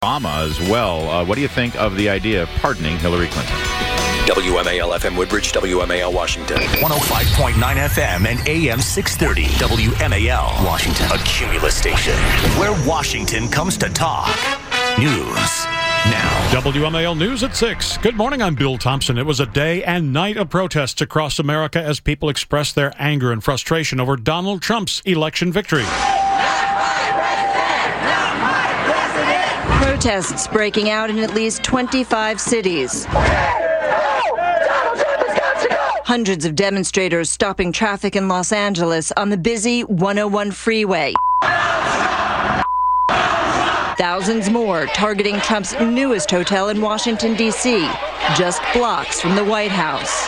Obama as well. What do you think of the idea of pardoning Hillary Clinton? WMAL FM Woodbridge, WMAL Washington. 105.9 FM and AM 630. WMAL Washington. A Cumulus station where Washington comes to talk. News now. WMAL News at 6. Good morning, I'm Bill Thompson. It was a day and night of protests across America as people expressed their anger and frustration over Donald Trump's election victory. Protests breaking out in at least 25 cities. Hundreds of demonstrators stopping traffic in Los Angeles on the busy 101 freeway. Thousands more targeting Trump's newest hotel in Washington, D.C., just blocks from the White House.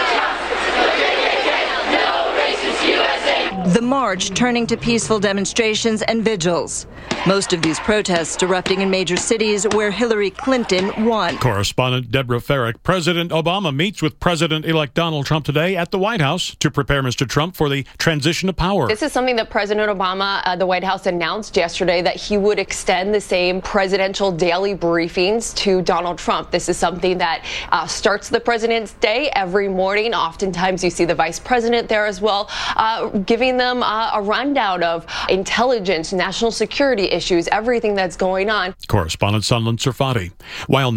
The march turning to peaceful demonstrations and vigils. Most of these protests erupting in major cities where Hillary Clinton won. Correspondent Deborah Farrick. President Obama meets with President-elect Donald Trump today at the White House to prepare Mr. Trump for the transition of power. This is something that President Obama, the White House, announced yesterday, that he would extend the same presidential daily briefings to Donald Trump. This is something that starts the president's day every morning. Oftentimes you see the vice president there as well, giving them a rundown of intelligence, national security issues, everything that's going on. Correspondent Sunland Serfati. While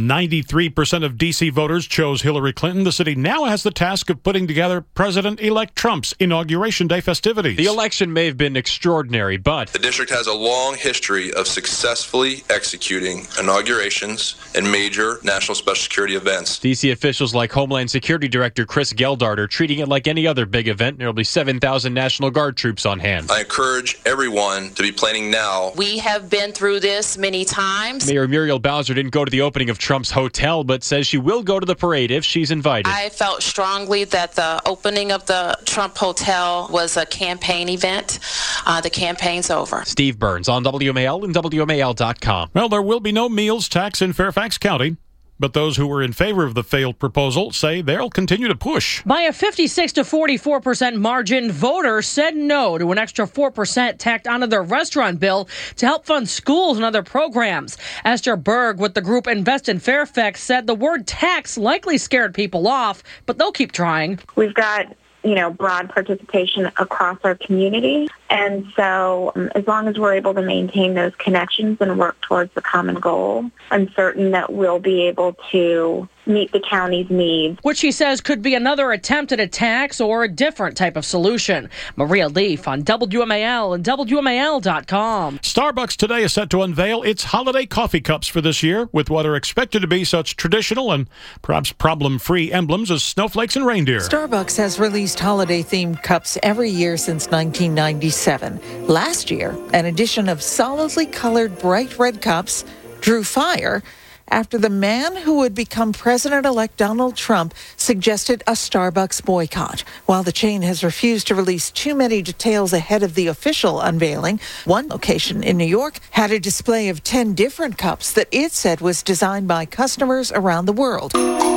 93% of D.C. voters chose Hillary Clinton, the city now has the task of putting together President-elect Trump's Inauguration Day festivities. The election may have been extraordinary, but the district has a long history of successfully executing inaugurations and major national special security events. D.C. officials like Homeland Security Director Chris Geldart are treating it like any other big event. There will be 7,000 National Guard troops on hand. I encourage everyone to be planning now. We have been through this many times. Mayor Muriel Bowser didn't go to the opening of Trump's hotel, but says she will go to the parade if she's invited. I felt strongly that the opening of the Trump Hotel was a campaign event. The campaign's over. Steve Burns on WMAL and WMAL.com. Well, there will be no meals tax in Fairfax County. But those who were in favor of the failed proposal say they'll continue to push. By a 56 to 44% margin, voters said no to an extra 4% tacked onto their restaurant bill to help fund schools and other programs. Esther Berg with the group Invest in Fairfax said the word tax likely scared people off, but they'll keep trying. We've got broad participation across our community. And so as long as we're able to maintain those connections and work towards the common goal, I'm certain that we'll be able to meet the county's needs. Which she says could be another attempt at a tax or a different type of solution. Maria Leaf on WMAL and WMAL.com. Starbucks today is set to unveil its holiday coffee cups for this year with what are expected to be such traditional and perhaps problem-free emblems as snowflakes and reindeer. Starbucks has released holiday-themed cups every year since 1997. Last year, an edition of solidly colored bright red cups drew fire after the man who would become President-elect Donald Trump suggested a Starbucks boycott. While the chain has refused to release too many details ahead of the official unveiling, one location in New York had a display of 10 different cups that it said was designed by customers around the world.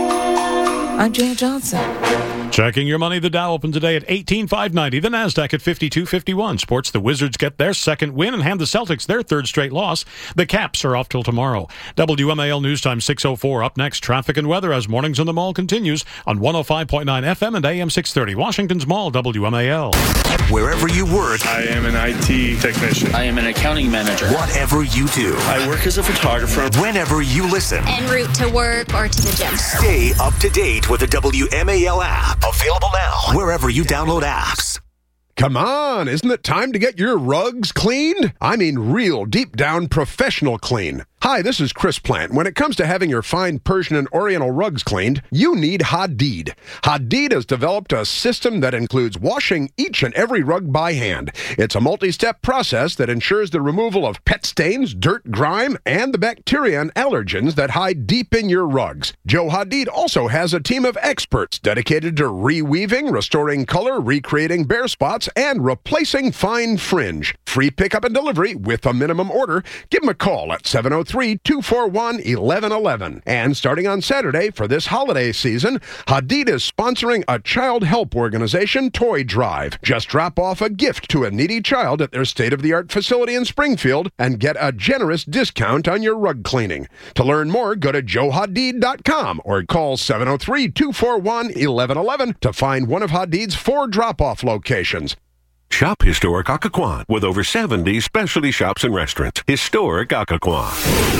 I'm Jan Johnson. Checking your money, the Dow opened today at 18,590. The Nasdaq at 52.51. Sports, the Wizards get their second win and hand the Celtics their third straight loss. The Caps are off till tomorrow. WMAL News Time 6:04. Up next, traffic and weather as Mornings on the Mall continues on 105.9 FM and AM 630. Washington's Mall, WMAL. Wherever you work, I am an IT technician. I am an accounting manager. Whatever you do, I work as a photographer. Whenever you listen, en route to work or to the gym. Stay up to date with the WMAL app. Available now wherever you download apps. Come on, isn't it time to get your rugs cleaned? I mean real, deep-down, professional clean. Hi, this is Chris Plant. When it comes to having your fine Persian and Oriental rugs cleaned, you need Hadid. Hadid has developed a system that includes washing each and every rug by hand. It's a multi-step process that ensures the removal of pet stains, dirt, grime, and the bacteria and allergens that hide deep in your rugs. Joe Hadid also has a team of experts dedicated to reweaving, restoring color, recreating bare spots, and replacing fine fringe. Free pickup and delivery with a minimum order. Give them a call at 703 703-241-1111. And starting on Saturday for this holiday season, Hadid is sponsoring a child help organization toy drive. Just drop off a gift to a needy child at their state-of-the-art facility in Springfield and get a generous discount on your rug cleaning. To learn more, go to joehadid.com or call 703-241-1111 to find one of Hadid's 4 drop-off locations. Shop Historic Occoquan with over 70 specialty shops and restaurants. Historic Occoquan.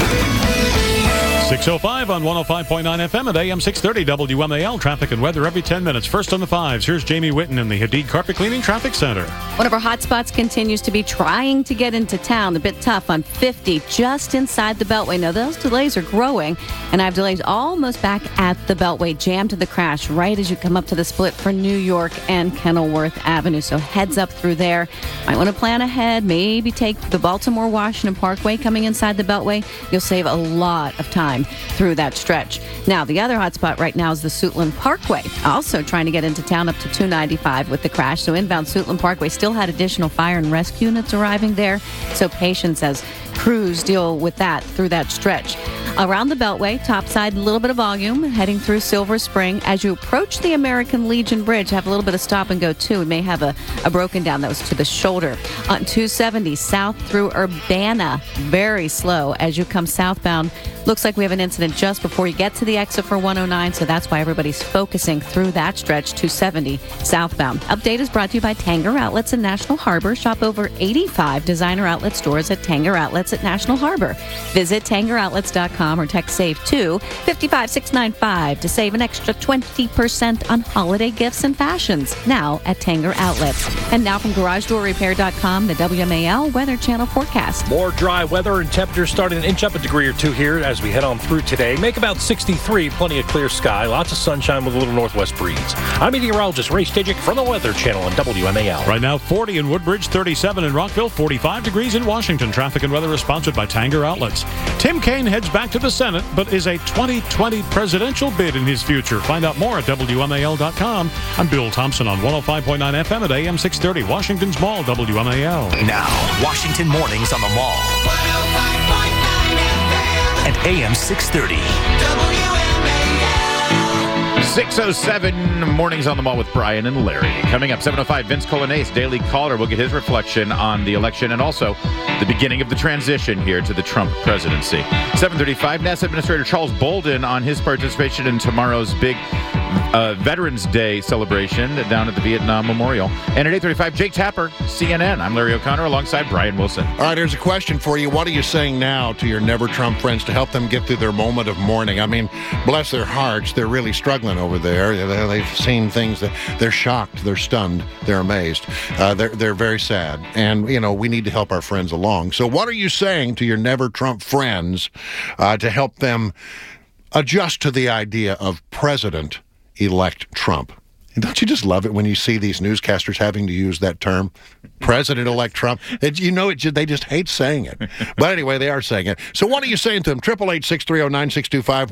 6:05 on 105.9 FM at AM 630 WMAL. Traffic and weather every 10 minutes. First on the 5s, here's Jamie Whitten in the Hadid Carpet Cleaning Traffic Center. One of our hot spots continues to be trying to get into town. A bit tough on 50 just inside the Beltway. Now, those delays are growing, and I have delays almost back at the Beltway. Jammed to the crash right as you come up to the split for New York and Kenilworth Avenue. So heads up through there. Might want to plan ahead. Maybe take the Baltimore-Washington Parkway coming inside the Beltway. You'll save a lot of time through that stretch. Now, the other hot spot right now is the Suitland Parkway. Also trying to get into town up to 295 with the crash. So inbound Suitland Parkway still had additional fire and rescue units arriving there. So patience as crews deal with that through that stretch. Around the Beltway, topside, a little bit of volume, heading through Silver Spring. As you approach the American Legion Bridge, have a little bit of stop and go too. We may have a broken down that was to the shoulder. On 270, south through Urbana, very slow as you come southbound. Looks like we have an incident just before you get to the exit for 109, so that's why everybody's focusing through that stretch, 270 southbound. Update is brought to you by Tanger Outlets in National Harbor. Shop over 85 designer outlet stores at Tanger Outlets at National Harbor. Visit TangerOutlets.com or text SAVE to 55695 to save an extra 20% on holiday gifts and fashions. Now at Tanger Outlets. And now from GarageDoorRepair.com, the WMAL Weather Channel forecast. More dry weather and temperatures starting to inch up a degree or two here as we head on through today. Make about 63, plenty of clear sky, lots of sunshine with a little northwest breeze. I'm meteorologist Ray Stajic from the Weather Channel on WMAL. Right now, 40 in Woodbridge, 37 in Rockville, 45 degrees in Washington. Traffic and weather is sponsored by Tanger Outlets. Tim Kaine heads back to the Senate, but is a 2020 presidential bid in his future. Find out more at WMAL.com. I'm Bill Thompson on 105.9 FM at AM 630, Washington's Mall, WMAL. Now, Washington Mornings on the Mall. 105.9 FM. At AM 630. WMAL. 6:07 Mornings on the Mall with Brian and Larry. Coming up, 7:05, Vince Colonnace, Daily Caller, will get his reflection on the election and also the beginning of the transition here to the Trump presidency. 7:35, NASA Administrator Charles Bolden on his participation in tomorrow's big Veterans Day celebration down at the Vietnam Memorial. And at 8:35, Jake Tapper, CNN. I'm Larry O'Connor alongside Brian Wilson. All right, here's a question for you. What are you saying now to your Never Trump friends to help them get through their moment of mourning? I mean, bless their hearts, they're really struggling over there. They've seen things that they're shocked, they're stunned, they're amazed. They're very sad. And, you know, we need to help our friends along. So what are you saying to your Never Trump friends to help them adjust to the idea of President-elect Trump? And don't you just love it when you see these newscasters having to use that term, President-elect Trump? They just hate saying it. But anyway, they are saying it. So what are you saying to them? 888-630-9625,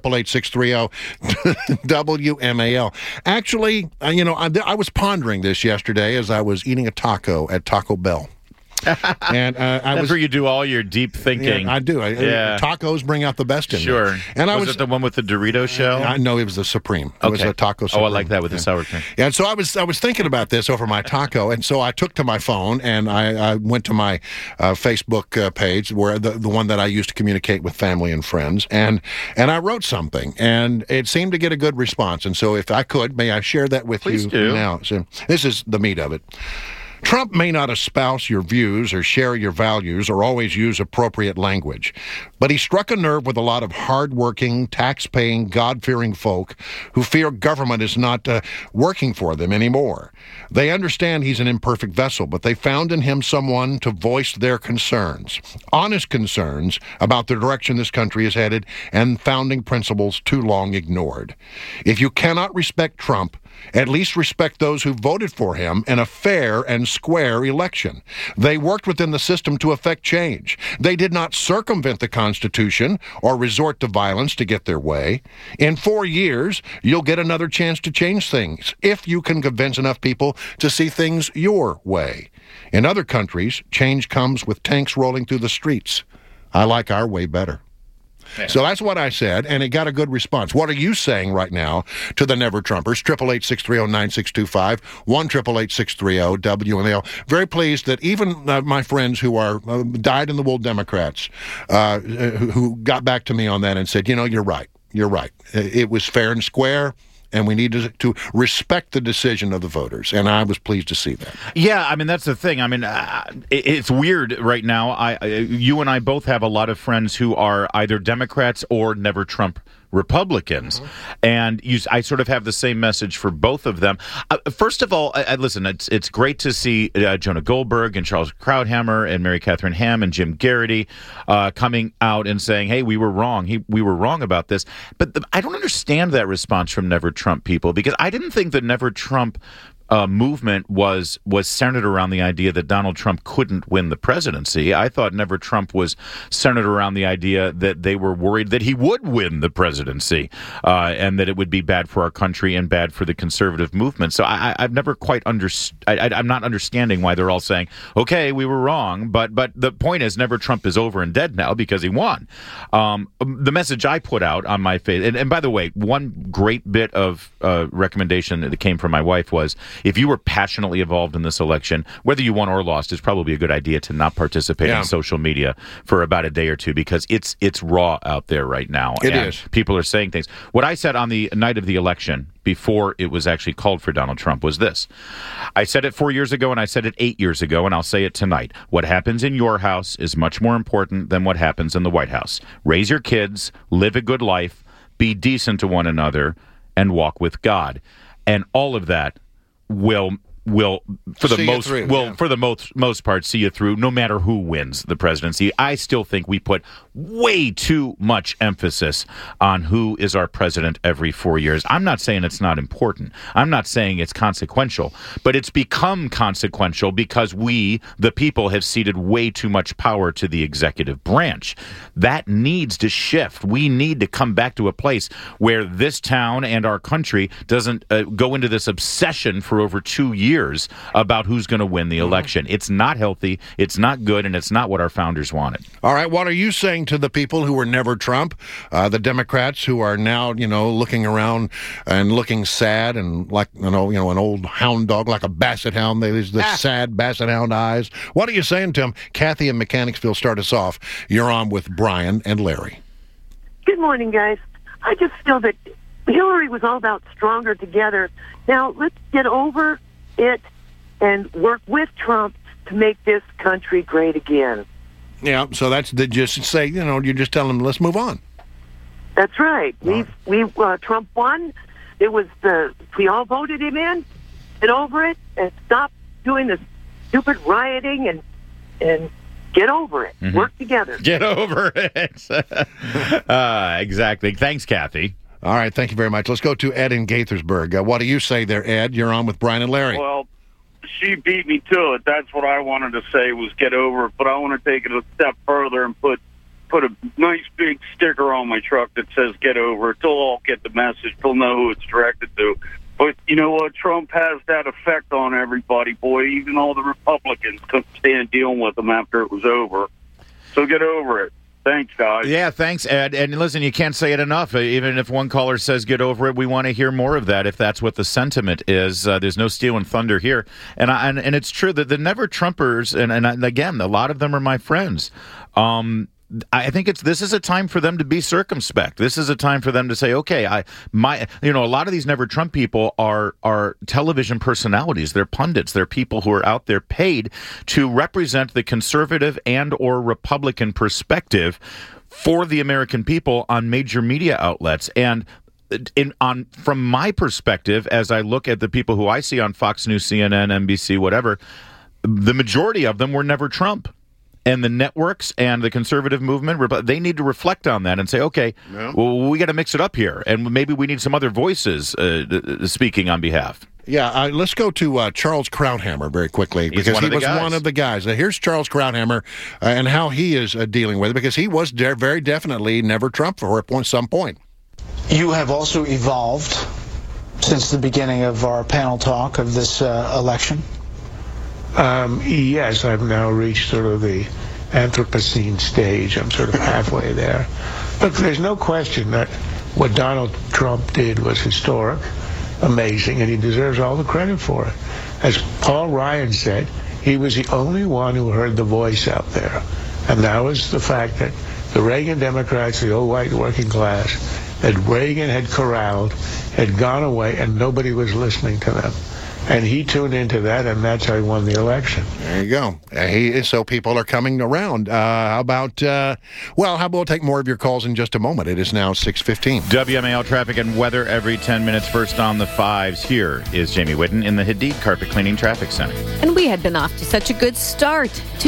1-888-630-WMAL. Actually, I was pondering this yesterday as I was eating a taco at Taco Bell. And That's where you do all your deep thinking. Yeah, I do. Tacos bring out the best in me. Sure. And was it the one with the Dorito shell? No, it was the Supreme. It was a Taco Supreme. Oh, I like that with the sour cream. Yeah, and so I was thinking about this over my taco, and so I took to my phone and I went to my Facebook page, where the one that I use to communicate with family and friends, and I wrote something, and it seemed to get a good response. And so if I could, may I share that with Please you do. now? So this is the meat of it. Trump may not espouse your views or share your values or always use appropriate language, but he struck a nerve with a lot of hard-working, tax-paying, God-fearing folk who fear government is not working for them anymore. They understand he's an imperfect vessel, but they found in him someone to voice their concerns, honest concerns about the direction this country is headed and founding principles too long ignored. If you cannot respect Trump, at least respect those who voted for him in a fair and square election. They worked within the system to effect change. They did not circumvent the Constitution or resort to violence to get their way. In 4 years, you'll get another chance to change things if you can convince enough people to see things your way. In other countries, change comes with tanks rolling through the streets. I like our way better. Yeah. So that's what I said, and it got a good response. What are you saying right now to the Never Trumpers? 888-630-9625, 1-888-630-WMAL. Very pleased that even my friends who are dyed-in-the-wool Democrats who got back to me on that and said, you're right. You're right. It was fair and square. And we need to respect the decision of the voters. And I was pleased to see that. Yeah, I mean, that's the thing. I mean, it's weird right now. You and I both have a lot of friends who are either Democrats or Never Trump Republicans. And I sort of have the same message for both of them. First of all, listen, it's great to see Jonah Goldberg and Charles Krauthammer and Mary Catherine Ham and Jim Garrity coming out and saying, hey, we were wrong. We were wrong about this. But I don't understand that response from Never Trump people, because I didn't think the Never Trump movement was centered around the idea that Donald Trump couldn't win the presidency. I thought Never Trump was centered around the idea that they were worried that he would win the presidency and that it would be bad for our country and bad for the conservative movement. So I've never quite I'm not understanding why they're all saying, okay, we were wrong. But the point is, Never Trump is over and dead now because he won. The message I put out on my face, and by the way, one great bit of recommendation that came from my wife was, if you were passionately involved in this election, whether you won or lost, it's probably a good idea to not participate in social media for about a day or two, because it's raw out there right now. It is. People are saying things. What I said on the night of the election, before it was actually called for Donald Trump, was this. I said it 4 years ago, and I said it 8 years ago, and I'll say it tonight. What happens in your house is much more important than what happens in the White House. Raise your kids, live a good life, be decent to one another, and walk with God. And all of that will for the most part see you through, no matter who wins the presidency. I still think we put way too much emphasis on who is our president every 4 years. I'm not saying it's not important. I'm not saying it's consequential, but it's become consequential because we, the people, have ceded way too much power to the executive branch. That needs to shift. We need to come back to a place where this town and our country doesn't go into this obsession for over 2 years about who's going to win the election. It's not healthy, it's not good, and it's not what our founders wanted. All right, what are you saying to the people who were Never Trump, the Democrats who are now, looking around and looking sad and like, an old hound dog, like a basset hound? There's the sad basset hound eyes. What are you saying to them? Kathy in Mechanicsville, start us off. You're on with Brian and Larry. Good morning, guys. I just feel that Hillary was all about stronger together. Now, let's get over it and work with Trump to make this country great again. Yeah, so that's just say, you're just telling them, let's move on. That's right. Trump won. We all voted him in. Get over it and stop doing this stupid rioting and get over it. Mm-hmm. Work together. Get over it. Exactly. Thanks, Kathy. All right, thank you very much. Let's go to Ed in Gaithersburg. What do you say there, Ed? You're on with Brian and Larry. Well, she beat me to it. That's what I wanted to say, was get over it. But I want to take it a step further and put a nice big sticker on my truck that says get over it. They'll all get the message. They'll know who it's directed to. But you know what? Trump has that effect on everybody, boy. Even all the Republicans couldn't stand dealing with him after it was over. So get over it. Thanks, guys. Yeah, thanks, Ed. And listen, you can't say it enough. Even if one caller says get over it, we want to hear more of that if that's what the sentiment is. There's no stealing thunder here. And it's true that the Never Trumpers, and again, a lot of them are my friends. I think this is a time for them to be circumspect. This is a time for them to say, okay, a lot of these Never Trump people are television personalities. They're pundits. They're people who are out there paid to represent the conservative and or Republican perspective for the American people on major media outlets. And from my perspective, as I look at the people who I see on Fox News, CNN, NBC, whatever, the majority of them were Never Trump. And the networks and the conservative movement, they need to reflect on that and say, okay, well, we got to mix it up here. And maybe we need some other voices speaking on behalf. Yeah, let's go to Charles Krauthammer very quickly, because he was one of the guys. Here's Charles Krauthammer and how he is dealing with it, because he was very definitely Never Trump for some point. You have also evolved since the beginning of our panel talk of this election. Yes, I've now reached sort of the Anthropocene stage. I'm sort of halfway there. Look, there's no question that what Donald Trump did was historic, amazing, and he deserves all the credit for it. As Paul Ryan said, he was the only one who heard the voice out there. And that was the fact that the Reagan Democrats, the old white working class, that Reagan had corralled, had gone away, and nobody was listening to them. And he tuned into that, and that's how he won the election. There you go. So people are coming around. How about we'll take more of your calls in just a moment. It is now 6:15. WMAL traffic and weather every 10 minutes. First on the 5s. Here is Jamie Whitten in the Hadid Carpet Cleaning Traffic Center. And we had been off to such a good start.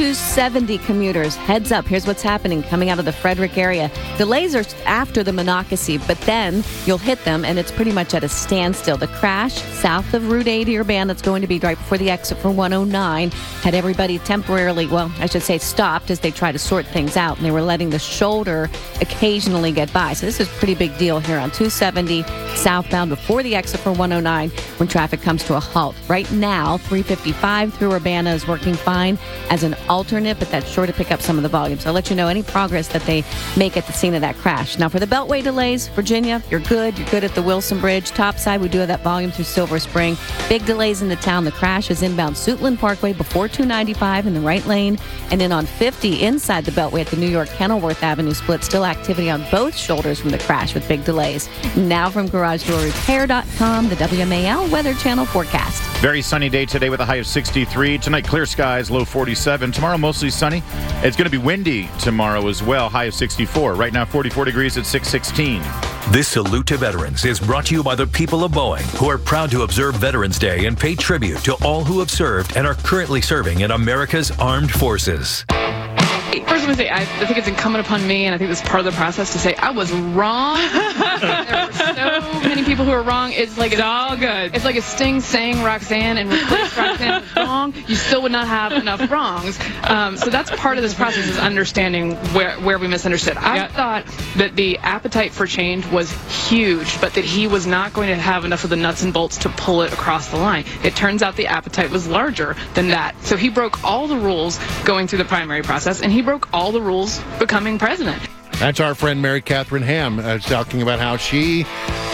270 commuters. Heads up. Here's what's happening coming out of the Frederick area. Delays are after the Monocacy, but then you'll hit them, and it's pretty much at a standstill. The crash south of Route 80 Urbana that's going to be right before the exit for 109 had everybody temporarily, stopped as they try to sort things out, and they were letting the shoulder occasionally get by. So this is a pretty big deal here on 270 southbound before the exit for 109 when traffic comes to a halt. Right now, 355 through Urbana is working fine as an alternate, but that's sure to pick up some of the volume. So I'll let you know any progress that they make at the scene of that crash. Now, for the Beltway delays, Virginia, you're good. You're good at the Wilson Bridge. Topside, we do have that volume through Silver Spring. Big delays in the town. The crash is inbound Suitland Parkway before 295 in the right lane, and then on 50 inside the Beltway at the New York Kenilworth Avenue split. Still activity on both shoulders from the crash with big delays. Now from GarageDoorRepair.com, the WMAL Weather Channel forecast. Very sunny day today with a high of 63. Tonight, clear skies, low 47. Tomorrow, mostly sunny. It's going to be windy tomorrow as well, high of 64. Right now, 44 degrees at 6:16. This Salute to Veterans is brought to you by the people of Boeing, who are proud to observe Veterans Day and pay tribute to all who have served and are currently serving in America's armed forces. First, I think it's incumbent upon me, and I think this is part of the process, to say I was wrong. There were so many people who are wrong. It's all good. It's like a Sting saying Roxanne and replace Roxanne with wrong. You still would not have enough wrongs. So that's part of this process, is understanding where we misunderstood. I thought that the appetite for change was huge, but that he was not going to have enough of the nuts and bolts to pull it across the line. It turns out the appetite was larger than that. So he broke all the rules going through the primary process, and he broke all the rules becoming president. That's our friend Mary Catherine Ham talking about how she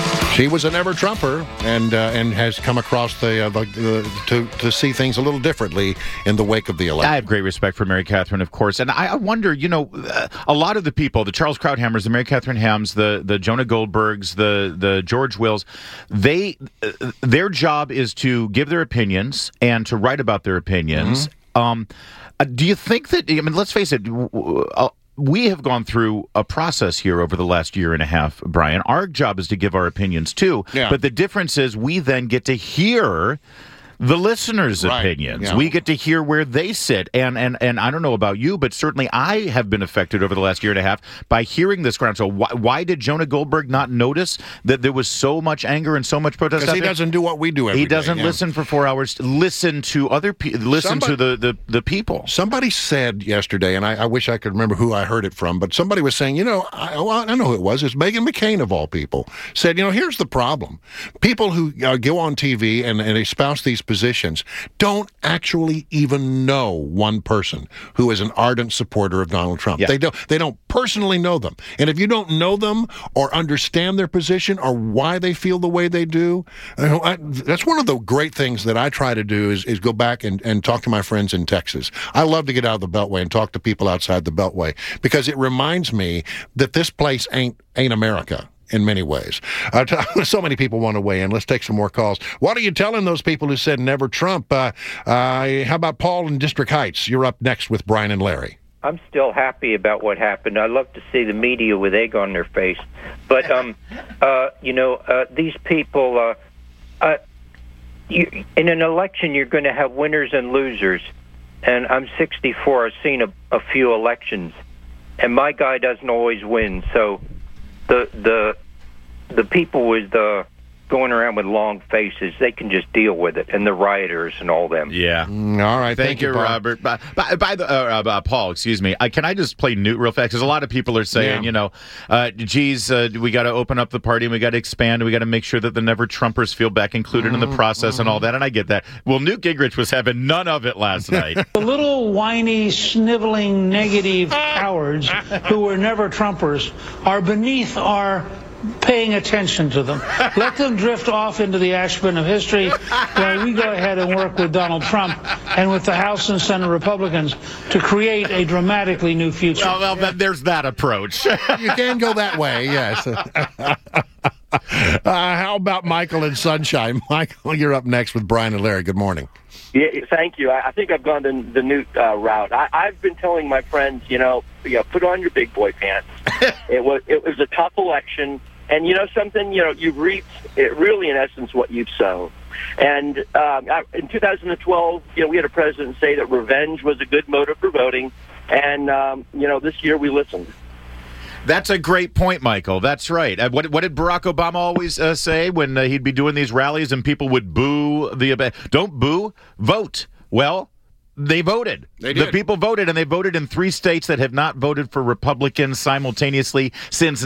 was a never-Trumper and has come across to see things a little differently in the wake of the election. I have great respect for Mary Catherine, of course, and I wonder, a lot of the people, the Charles Krauthammers, the Mary Catherine Hams, the Jonah Goldbergs, the George Wills, their job is to give their opinions and to write about their opinions. Mm-hmm. Do you think that, let's face it, we have gone through a process here over the last year and a half, Brian. Our job is to give our opinions, too. Yeah. But the difference is we then get to hear the listeners' opinions. Yeah. We get to hear where they sit. And I don't know about you, but certainly I have been affected over the last year and a half by hearing this ground. So why did Jonah Goldberg not notice that there was so much anger and so much protest? Because he doesn't do what we do every day. He doesn't listen for 4 hours. Listen to other people. Listen to the people. Somebody said yesterday, and I wish I could remember who I heard it from, but somebody was saying, I know who it was. It's Meghan McCain of all people. Said, here's the problem. People who go on TV and espouse these positions don't actually even know one person who is an ardent supporter of Donald Trump. Yeah. They don't personally know them. And if you don't know them or understand their position or why they feel the way they do, that's one of the great things that I try to do is go back and talk to my friends in Texas. I love to get out of the Beltway and talk to people outside the Beltway because it reminds me that this place ain't America. In many ways. So many people want to weigh in. Let's take some more calls. What are you telling those people who said never Trump? How about Paul in District Heights? You're up next with Brian and Larry. I'm still happy about what happened. I love to see the media with egg on their face. But, these people, in an election, you're going to have winners and losers. And I'm 64. I've seen a few elections. And my guy doesn't always win. So the people with going around with long faces. They can just deal with it, and the rioters and all them. Yeah. All right. Thank you, Paul. Robert. Paul, excuse me. Can I just play Newt real fast? Because a lot of people are saying, we got to open up the party and we got to expand and we got to make sure that the Never Trumpers feel back included in the process and all that. And I get that. Well, Newt Gingrich was having none of it last night. The little whiny, sniveling, negative cowards who were Never Trumpers are beneath our paying attention to them. Let them drift off into the ash bin of history while we go ahead and work with Donald Trump and with the House and Senate Republicans to create a dramatically new future. Well, there's that approach. You can go that way, yes. How about Michael and Sunshine? Michael, you're up next with Brian and Larry. Good morning. Yeah, thank you. I think I've gone the Newt route. I've been telling my friends, put on your big boy pants. It was a tough election, and something, you've reaped really in essence what you've sown. And in 2012, we had a president say that revenge was a good motive for voting, and this year we listened. That's a great point, Michael. That's right. What did Barack Obama always say when he'd be doing these rallies and people would boo don't boo, vote. Well, they voted. They did. The people voted, and they voted in 3 states that have not voted for Republicans simultaneously since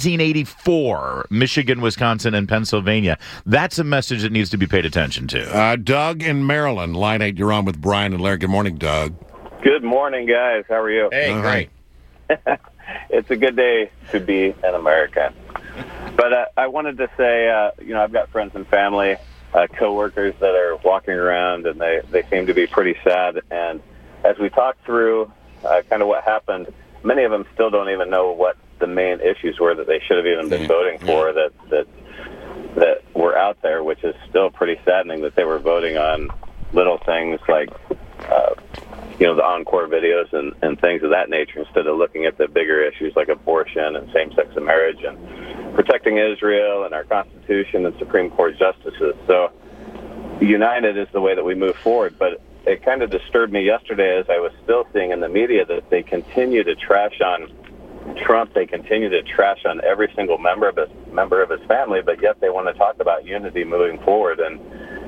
1984, Michigan, Wisconsin, and Pennsylvania. That's a message that needs to be paid attention to. Doug in Maryland, line 8, you're on with Brian and Larry. Good morning, Doug. Good morning, guys. How are you? Hey, great. It's a good day to be an American. But I wanted to say, I've got friends and family, coworkers that are walking around, and they seem to be pretty sad. And as we talk through kind of what happened, many of them still don't even know what the main issues were that they should have even been voting for that were out there, which is still pretty saddening that they were voting on little things like the Encore videos and things of that nature, instead of looking at the bigger issues like abortion and same-sex marriage and protecting Israel and our Constitution and Supreme Court justices. So united is the way that we move forward. But it kind of disturbed me yesterday as I was still seeing in the media that they continue to trash on Trump. They continue to trash on every single member of his family, but yet they want to talk about unity moving forward. And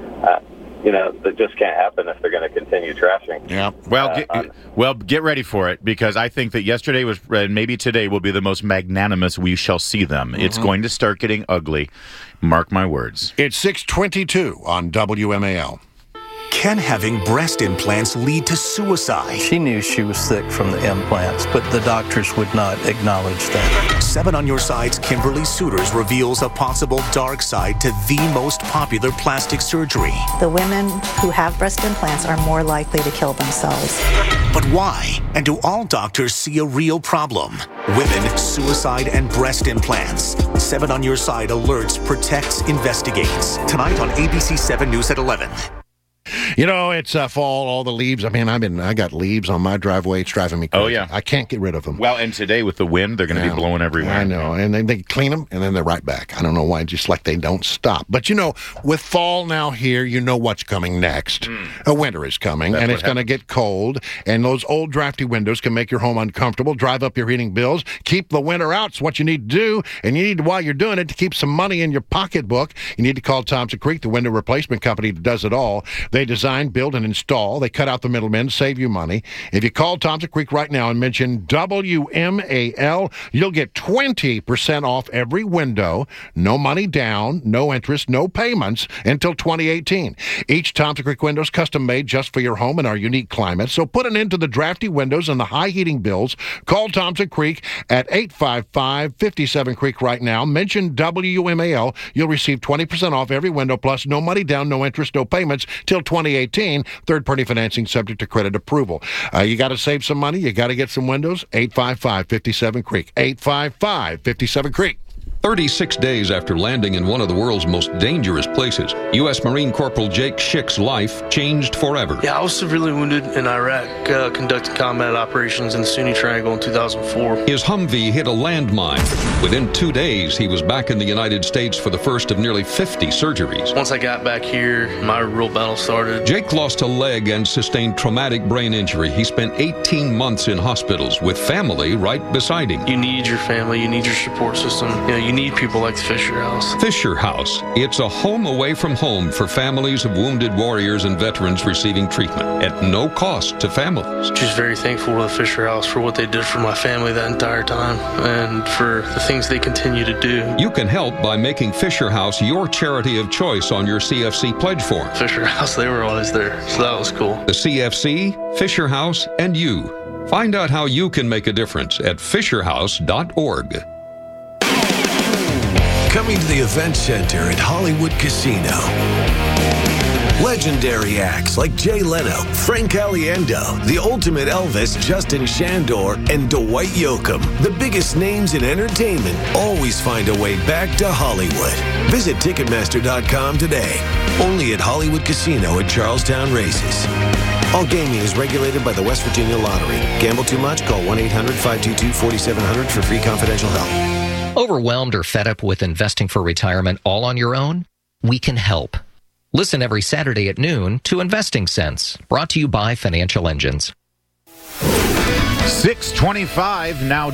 that just can't happen if they're going to continue trashing. Yeah. Well, get ready for it, because I think that yesterday was, and maybe today will be the most magnanimous we shall see them. It's going to start getting ugly. Mark my words. It's 6:22 on WMAL. Can having breast implants lead to suicide? She knew she was sick from the implants, but the doctors would not acknowledge that. 7 on Your Side's Kimberly Suiters reveals a possible dark side to the most popular plastic surgery. The women who have breast implants are more likely to kill themselves. But why? And do all doctors see a real problem? Women, suicide, and breast implants. 7 on Your Side alerts, protects, investigates. Tonight on ABC 7 News at 11. It's fall, all the leaves. I mean, I got leaves on my driveway. It's driving me crazy. Oh, yeah. I can't get rid of them. Well, and today with the wind, they're going to be blowing everywhere. I know. And then they clean them, and then they're right back. I don't know why, just like they don't stop. But, with fall now here, you know what's coming next. A winter is coming, and it's going to get cold. And those old drafty windows can make your home uncomfortable, drive up your heating bills. Keep the winter out. It's what you need to do. And you need, while you're doing it, to keep some money in your pocketbook, you need to call Thompson Creek, the window replacement company that does it all. They design, build, and install. They cut out the middlemen, save you money. If you call Thompson Creek right now and mention WMAL, you'll get 20% off every window. No money down, no interest, no payments until 2018. Each Thompson Creek window is custom made just for your home and our unique climate. So put an end to the drafty windows and the high heating bills. Call Thompson Creek at 855-57 Creek right now. Mention WMAL. You'll receive 20% off every window, plus no money down, no interest, no payments till 2018. Third-party financing subject to credit approval. You got to save some money. You got to get some windows. 855-57 Creek. 855-57 Creek. 36 days after landing in one of the world's most dangerous places, U.S. Marine Corporal Jake Schick's life changed forever. Yeah, I was severely wounded in Iraq, conducting combat operations in the Sunni Triangle in 2004. His Humvee hit a landmine. Within 2 days, he was back in the United States for the first of nearly 50 surgeries. Once I got back here, my real battle started. Jake lost a leg and sustained traumatic brain injury. He spent 18 months in hospitals with family right beside him. You need your family. You need your support system. You You need people like the Fisher House. Fisher House. It's a home away from home for families of wounded warriors and veterans receiving treatment at no cost to families. Just very thankful to the Fisher House for what they did for my family that entire time and for the things they continue to do. You can help by making Fisher House your charity of choice on your CFC pledge form. Fisher House, they were always there, so that was cool. The CFC, Fisher House, and you. Find out how you can make a difference at fisherhouse.org. Coming to the Event Center at Hollywood Casino. Legendary acts like Jay Leno, Frank Caliendo, The Ultimate Elvis, Justin Shandor, and Dwight Yoakam. The biggest names in entertainment always find a way back to Hollywood. Visit Ticketmaster.com today. Only at Hollywood Casino at Charlestown Races. All gaming is regulated by the West Virginia Lottery. Gamble too much? Call 1-800-522-4700 for free confidential help. Overwhelmed or fed up with investing for retirement all on your own? We can help. Listen every Saturday at noon to Investing Sense, brought to you by Financial Engines. 6:25, now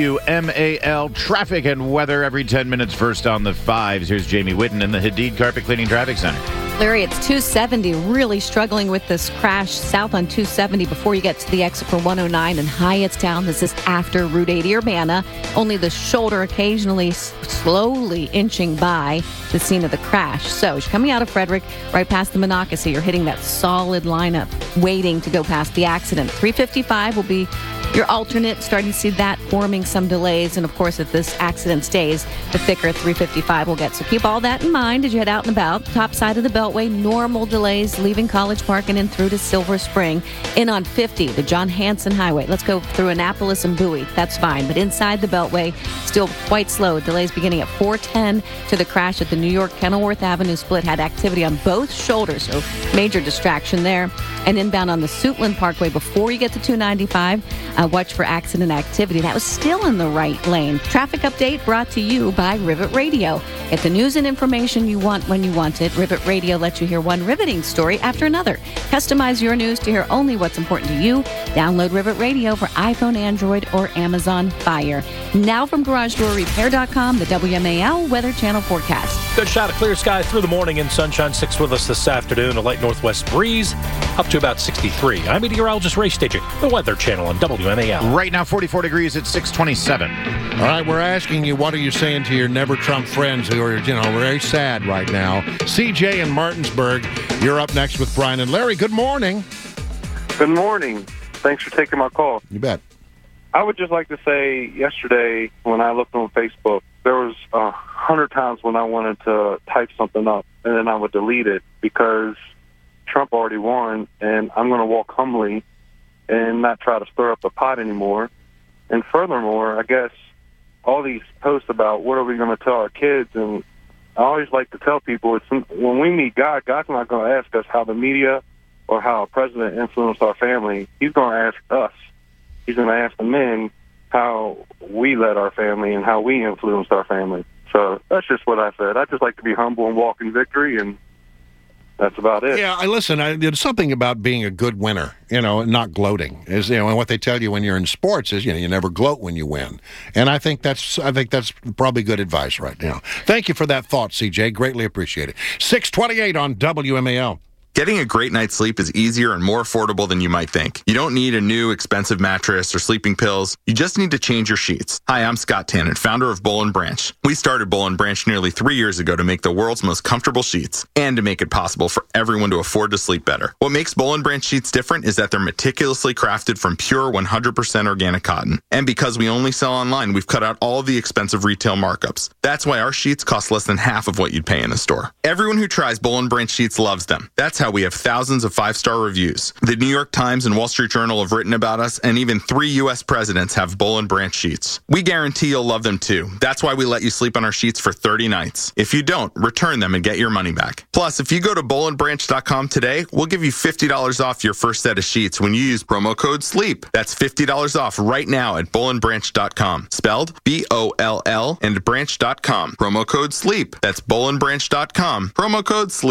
WMAL traffic and weather every 10 minutes. First on the fives, here's Jamie Whitten in the Hadid Carpet Cleaning Traffic Center. Larry, it's 270, really struggling with this crash south on 270 before you get to the exit for 109 in Hyattstown. This is after Route 80 Urbana. Only the shoulder occasionally slowly inching by the scene of the crash. So you're coming out of Frederick, right past the Monocacy, you're hitting that solid lineup, waiting to go past the accident. 355 will be your alternate, starting to see that forming some delays. And, of course, if this accident stays, the thicker 355 will get. So keep all that in mind as you head out and about. Top side of the Beltway, normal delays leaving College Park and in through to Silver Spring. In on 50, the John Hanson Highway. Let's go through Annapolis and Bowie. That's fine. But inside the Beltway, still quite slow. Delays beginning at 410 to the crash at the New York Kenilworth Avenue split. Had activity on both shoulders, so major distraction there. And inbound on the Suitland Parkway before you get to 295. Watch for accident activity. That was still in the right lane. Traffic update brought to you by Rivet Radio. Get the news and information you want when you want it. Rivet Radio lets you hear one riveting story after another. Customize your news to hear only what's important to you. Download Rivet Radio for iPhone, Android, or Amazon Fire. Now from GarageDoorRepair.com, the WMAL Weather Channel forecast. Good shot of clear sky through the morning and sunshine. 6 with us this afternoon. A light northwest breeze up to about 63. I'm meteorologist Ray Staging, the Weather Channel on WMAL. Right now, 44 degrees at 627. All right, we're asking you, what are you saying to your Never Trump friends who are, very sad right now? CJ in Martinsburg, you're up next with Brian and Larry. Good morning. Good morning. Thanks for taking my call. You bet. I would just like to say yesterday when I looked on Facebook, there was 100 times when I wanted to type something up and then I would delete it because Trump already won and I'm going to walk humbly and not try to stir up the pot anymore. And furthermore, I guess all these posts about what are we going to tell our kids, and I always like to tell people, when we meet God, God's not going to ask us how the media or how a president influenced our family. He's going to ask us. He's going to ask the men how we led our family and how we influenced our family. So that's just what I said. I just like to be humble and walk in victory, and that's about it. Yeah, there's something about being a good winner, and not gloating. And what they tell you when you're in sports is, you never gloat when you win. And I think that's probably good advice right now. Thank you for that thought, CJ. Greatly appreciate it. 628 on WMAL. Getting a great night's sleep is easier and more affordable than you might think. You don't need a new expensive mattress or sleeping pills. You just need to change your sheets. Hi, I'm Scott Tannen, founder of Boll & Branch. We started Boll & Branch nearly 3 years ago to make the world's most comfortable sheets and to make it possible for everyone to afford to sleep better. What makes Boll & Branch sheets different is that they're meticulously crafted from pure 100% organic cotton. And because we only sell online, we've cut out all of the expensive retail markups. That's why our sheets cost less than half of what you'd pay in the store. Everyone who tries Boll & Branch sheets loves them. That's how we have thousands of 5-star reviews. The New York Times and Wall Street Journal have written about us, and even 3 U.S. presidents have Boll & Branch sheets. We guarantee you'll love them too. That's why we let you sleep on our sheets for 30 nights. If you don't, return them and get your money back. Plus, if you go to bollandbranch.com today, we'll give you $50 off your first set of sheets when you use promo code SLEEP. That's $50 off right now at bollandbranch.com. Spelled B-O-L-L and branch.com. Promo code SLEEP. That's bollandbranch.com. Promo code SLEEP.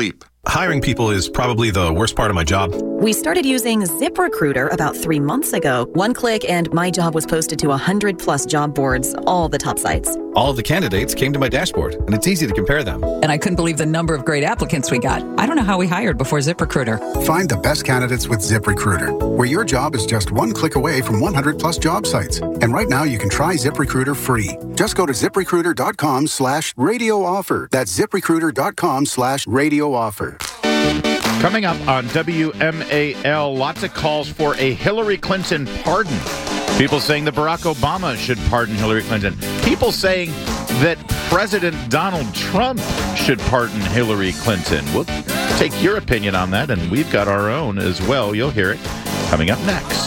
Hiring people is probably the worst part of my job. We started using ZipRecruiter about 3 months ago. One click and my job was posted to 100+ job boards, all the top sites. All of the candidates came to my dashboard, and it's easy to compare them. And I couldn't believe the number of great applicants we got. I don't know how we hired before ZipRecruiter. Find the best candidates with ZipRecruiter, where your job is just one click away from 100+ job sites. And right now you can try ZipRecruiter free. Just go to ZipRecruiter.com/radio offer. That's ZipRecruiter.com/radio offer. Coming up on WMAL, lots of calls for a Hillary Clinton pardon. People saying that Barack Obama should pardon Hillary Clinton. People saying that President Donald Trump should pardon Hillary Clinton. We'll take your opinion on that, and we've got our own as well. You'll hear it coming up next.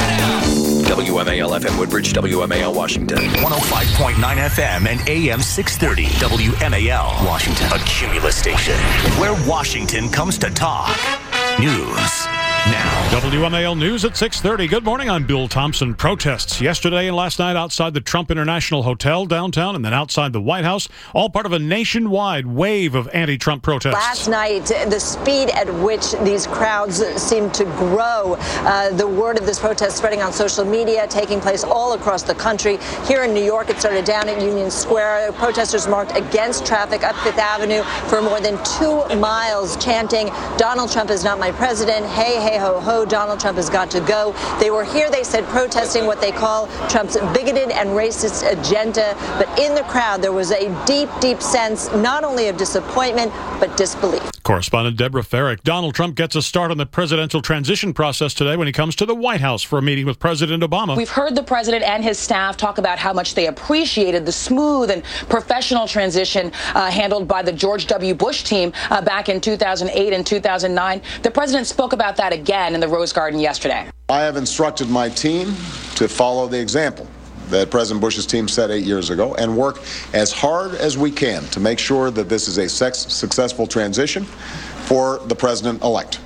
WMAL FM Woodbridge, WMAL Washington. 105.9 FM and AM 630. WMAL Washington. A Cumulus station where Washington comes to talk. News now. WMAL News at 6:30. Good morning. I'm Bill Thompson. Protests yesterday and last night outside the Trump International Hotel downtown and then outside the White House, all part of a nationwide wave of anti-Trump protests. Last night, the speed at which these crowds seemed to grow, the word of this protest spreading on social media, taking place all across the country. Here in New York, it started down at Union Square. Protesters marched against traffic up Fifth Avenue for more than 2 miles, chanting, "Donald Trump is not my president. Hey, hey, ho, ho, Donald Trump has got to go." They were here, they said, protesting what they call Trump's bigoted and racist agenda. But in the crowd, there was a deep, deep sense not only of disappointment, but disbelief. Correspondent Deborah Farrick. Donald Trump gets a start on the presidential transition process today when he comes to the White House for a meeting with President Obama. We've heard the president and his staff talk about how much they appreciated the smooth and professional transition handled by the George W. Bush team back in 2008 and 2009. The president spoke about that again in the Rose Garden yesterday. I have instructed my team to follow the example that President Bush's team set 8 years ago and work as hard as we can to make sure that this is a successful transition for the president-elect.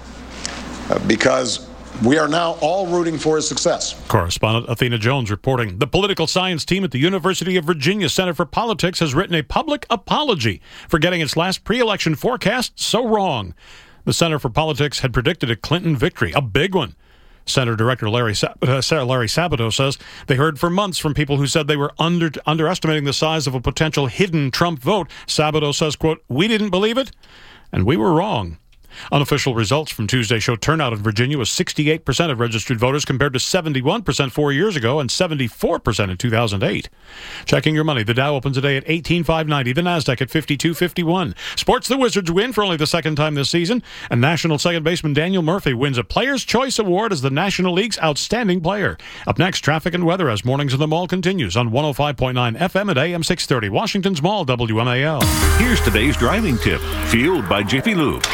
Because we are now all rooting for his success. Correspondent Athena Jones reporting. The political science team at the University of Virginia Center for Politics has written a public apology for getting its last pre-election forecast so wrong. The Center for Politics had predicted a Clinton victory, a big one. Center Director Larry Sabato says they heard for months from people who said they were underestimating the size of a potential hidden Trump vote. Sabato says, quote, "We didn't believe it, and we were wrong." Unofficial results from Tuesday show turnout in Virginia was 68% of registered voters compared to 71% 4 years ago and 74% in 2008. Checking your money, the Dow opens today at 18,590, the Nasdaq at 5251. Sports, the Wizards win for only the second time this season, and National second baseman Daniel Murphy wins a Players' Choice Award as the National League's outstanding player. Up next, traffic and weather as Mornings in the Mall continues on 105.9 FM at AM 630, Washington's Mall, WMAL. Here's today's driving tip, fueled by Jiffy Lube.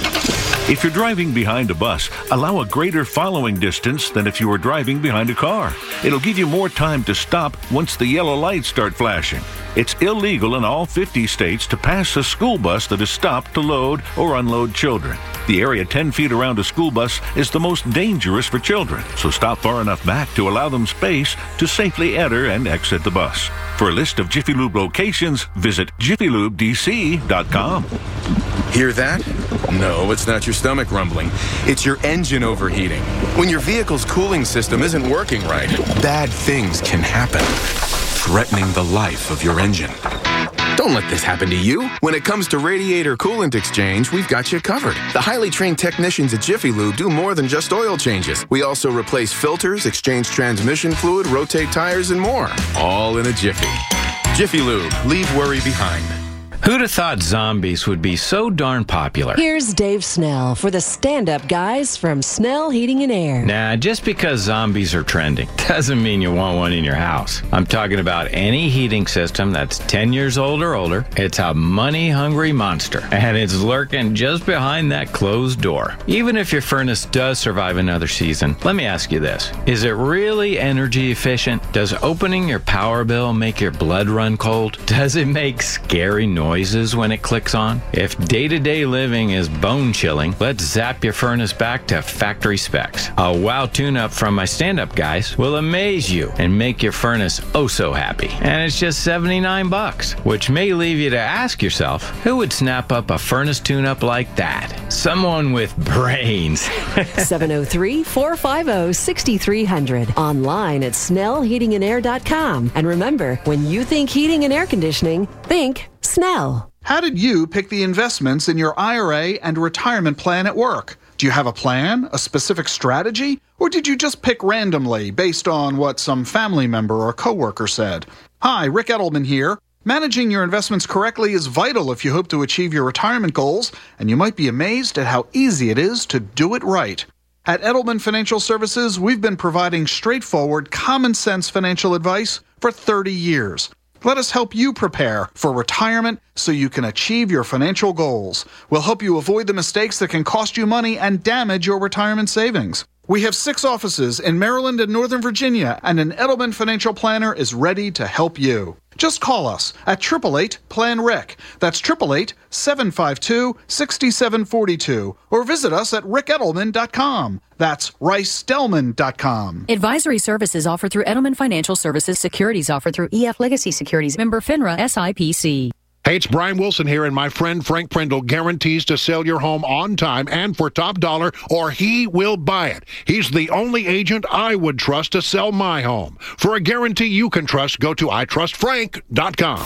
If you're driving behind a bus, allow a greater following distance than if you were driving behind a car. It'll give you more time to stop once the yellow lights start flashing. It's illegal in all 50 states to pass a school bus that is stopped to load or unload children. The area 10 feet around a school bus is the most dangerous for children, so stop far enough back to allow them space to safely enter and exit the bus. For a list of Jiffy Lube locations, visit jiffylubedc.com. Hear that? No, it's not your stomach rumbling. It's your engine overheating. When your vehicle's cooling system isn't working right, bad things can happen, threatening the life of your engine. Don't let this happen to you. When it comes to radiator coolant exchange, we've got you covered. The highly trained technicians at Jiffy Lube do more than just oil changes. We also replace filters, exchange transmission fluid, rotate tires, and more. All in a jiffy. Jiffy Lube. Leave worry behind. Who'd have thought zombies would be so darn popular? Here's Dave Snell for the stand-up guys from Snell Heating and Air. Nah, just because zombies are trending doesn't mean you want one in your house. I'm talking about any heating system that's 10 years old or older. It's a money-hungry monster, and it's lurking just behind that closed door. Even if your furnace does survive another season, let me ask you this. Is it really energy efficient? Does opening your power bill make your blood run cold? Does it make scary noise noises when it clicks on? If day-to-day living is bone-chilling, let's zap your furnace back to factory specs. A wow tune-up from my stand-up guys will amaze you and make your furnace oh so happy. And it's just $79, which may leave you to ask yourself, who would snap up a furnace tune-up like that? Someone with brains. 703-450-6300. Online at snellheatingandair.com. And remember, when you think heating and air conditioning, think Snell. How did you pick the investments in your IRA and retirement plan at work? Do you have a plan, a specific strategy, or did you just pick randomly based on what some family member or coworker said? Hi, Rick Edelman here. Managing your investments correctly is vital if you hope to achieve your retirement goals, and you might be amazed at how easy it is to do it right. At Edelman Financial Services, we've been providing straightforward, common-sense financial advice for 30 years. Let us help you prepare for retirement so you can achieve your financial goals. We'll help you avoid the mistakes that can cost you money and damage your retirement savings. We have 6 offices in Maryland and Northern Virginia, and an Edelman financial planner is ready to help you. Just call us at 888-PLAN-RIC. That's 888-752-6742. Or visit us at rickedelman.com. That's ricedelman.com. Advisory services offered through Edelman Financial Services. Securities offered through EF Legacy Securities. Member FINRA SIPC. Hey, it's Brian Wilson here, and my friend Frank Prindle guarantees to sell your home on time and for top dollar, or he will buy it. He's the only agent I would trust to sell my home. For a guarantee you can trust, go to itrustfrank.com.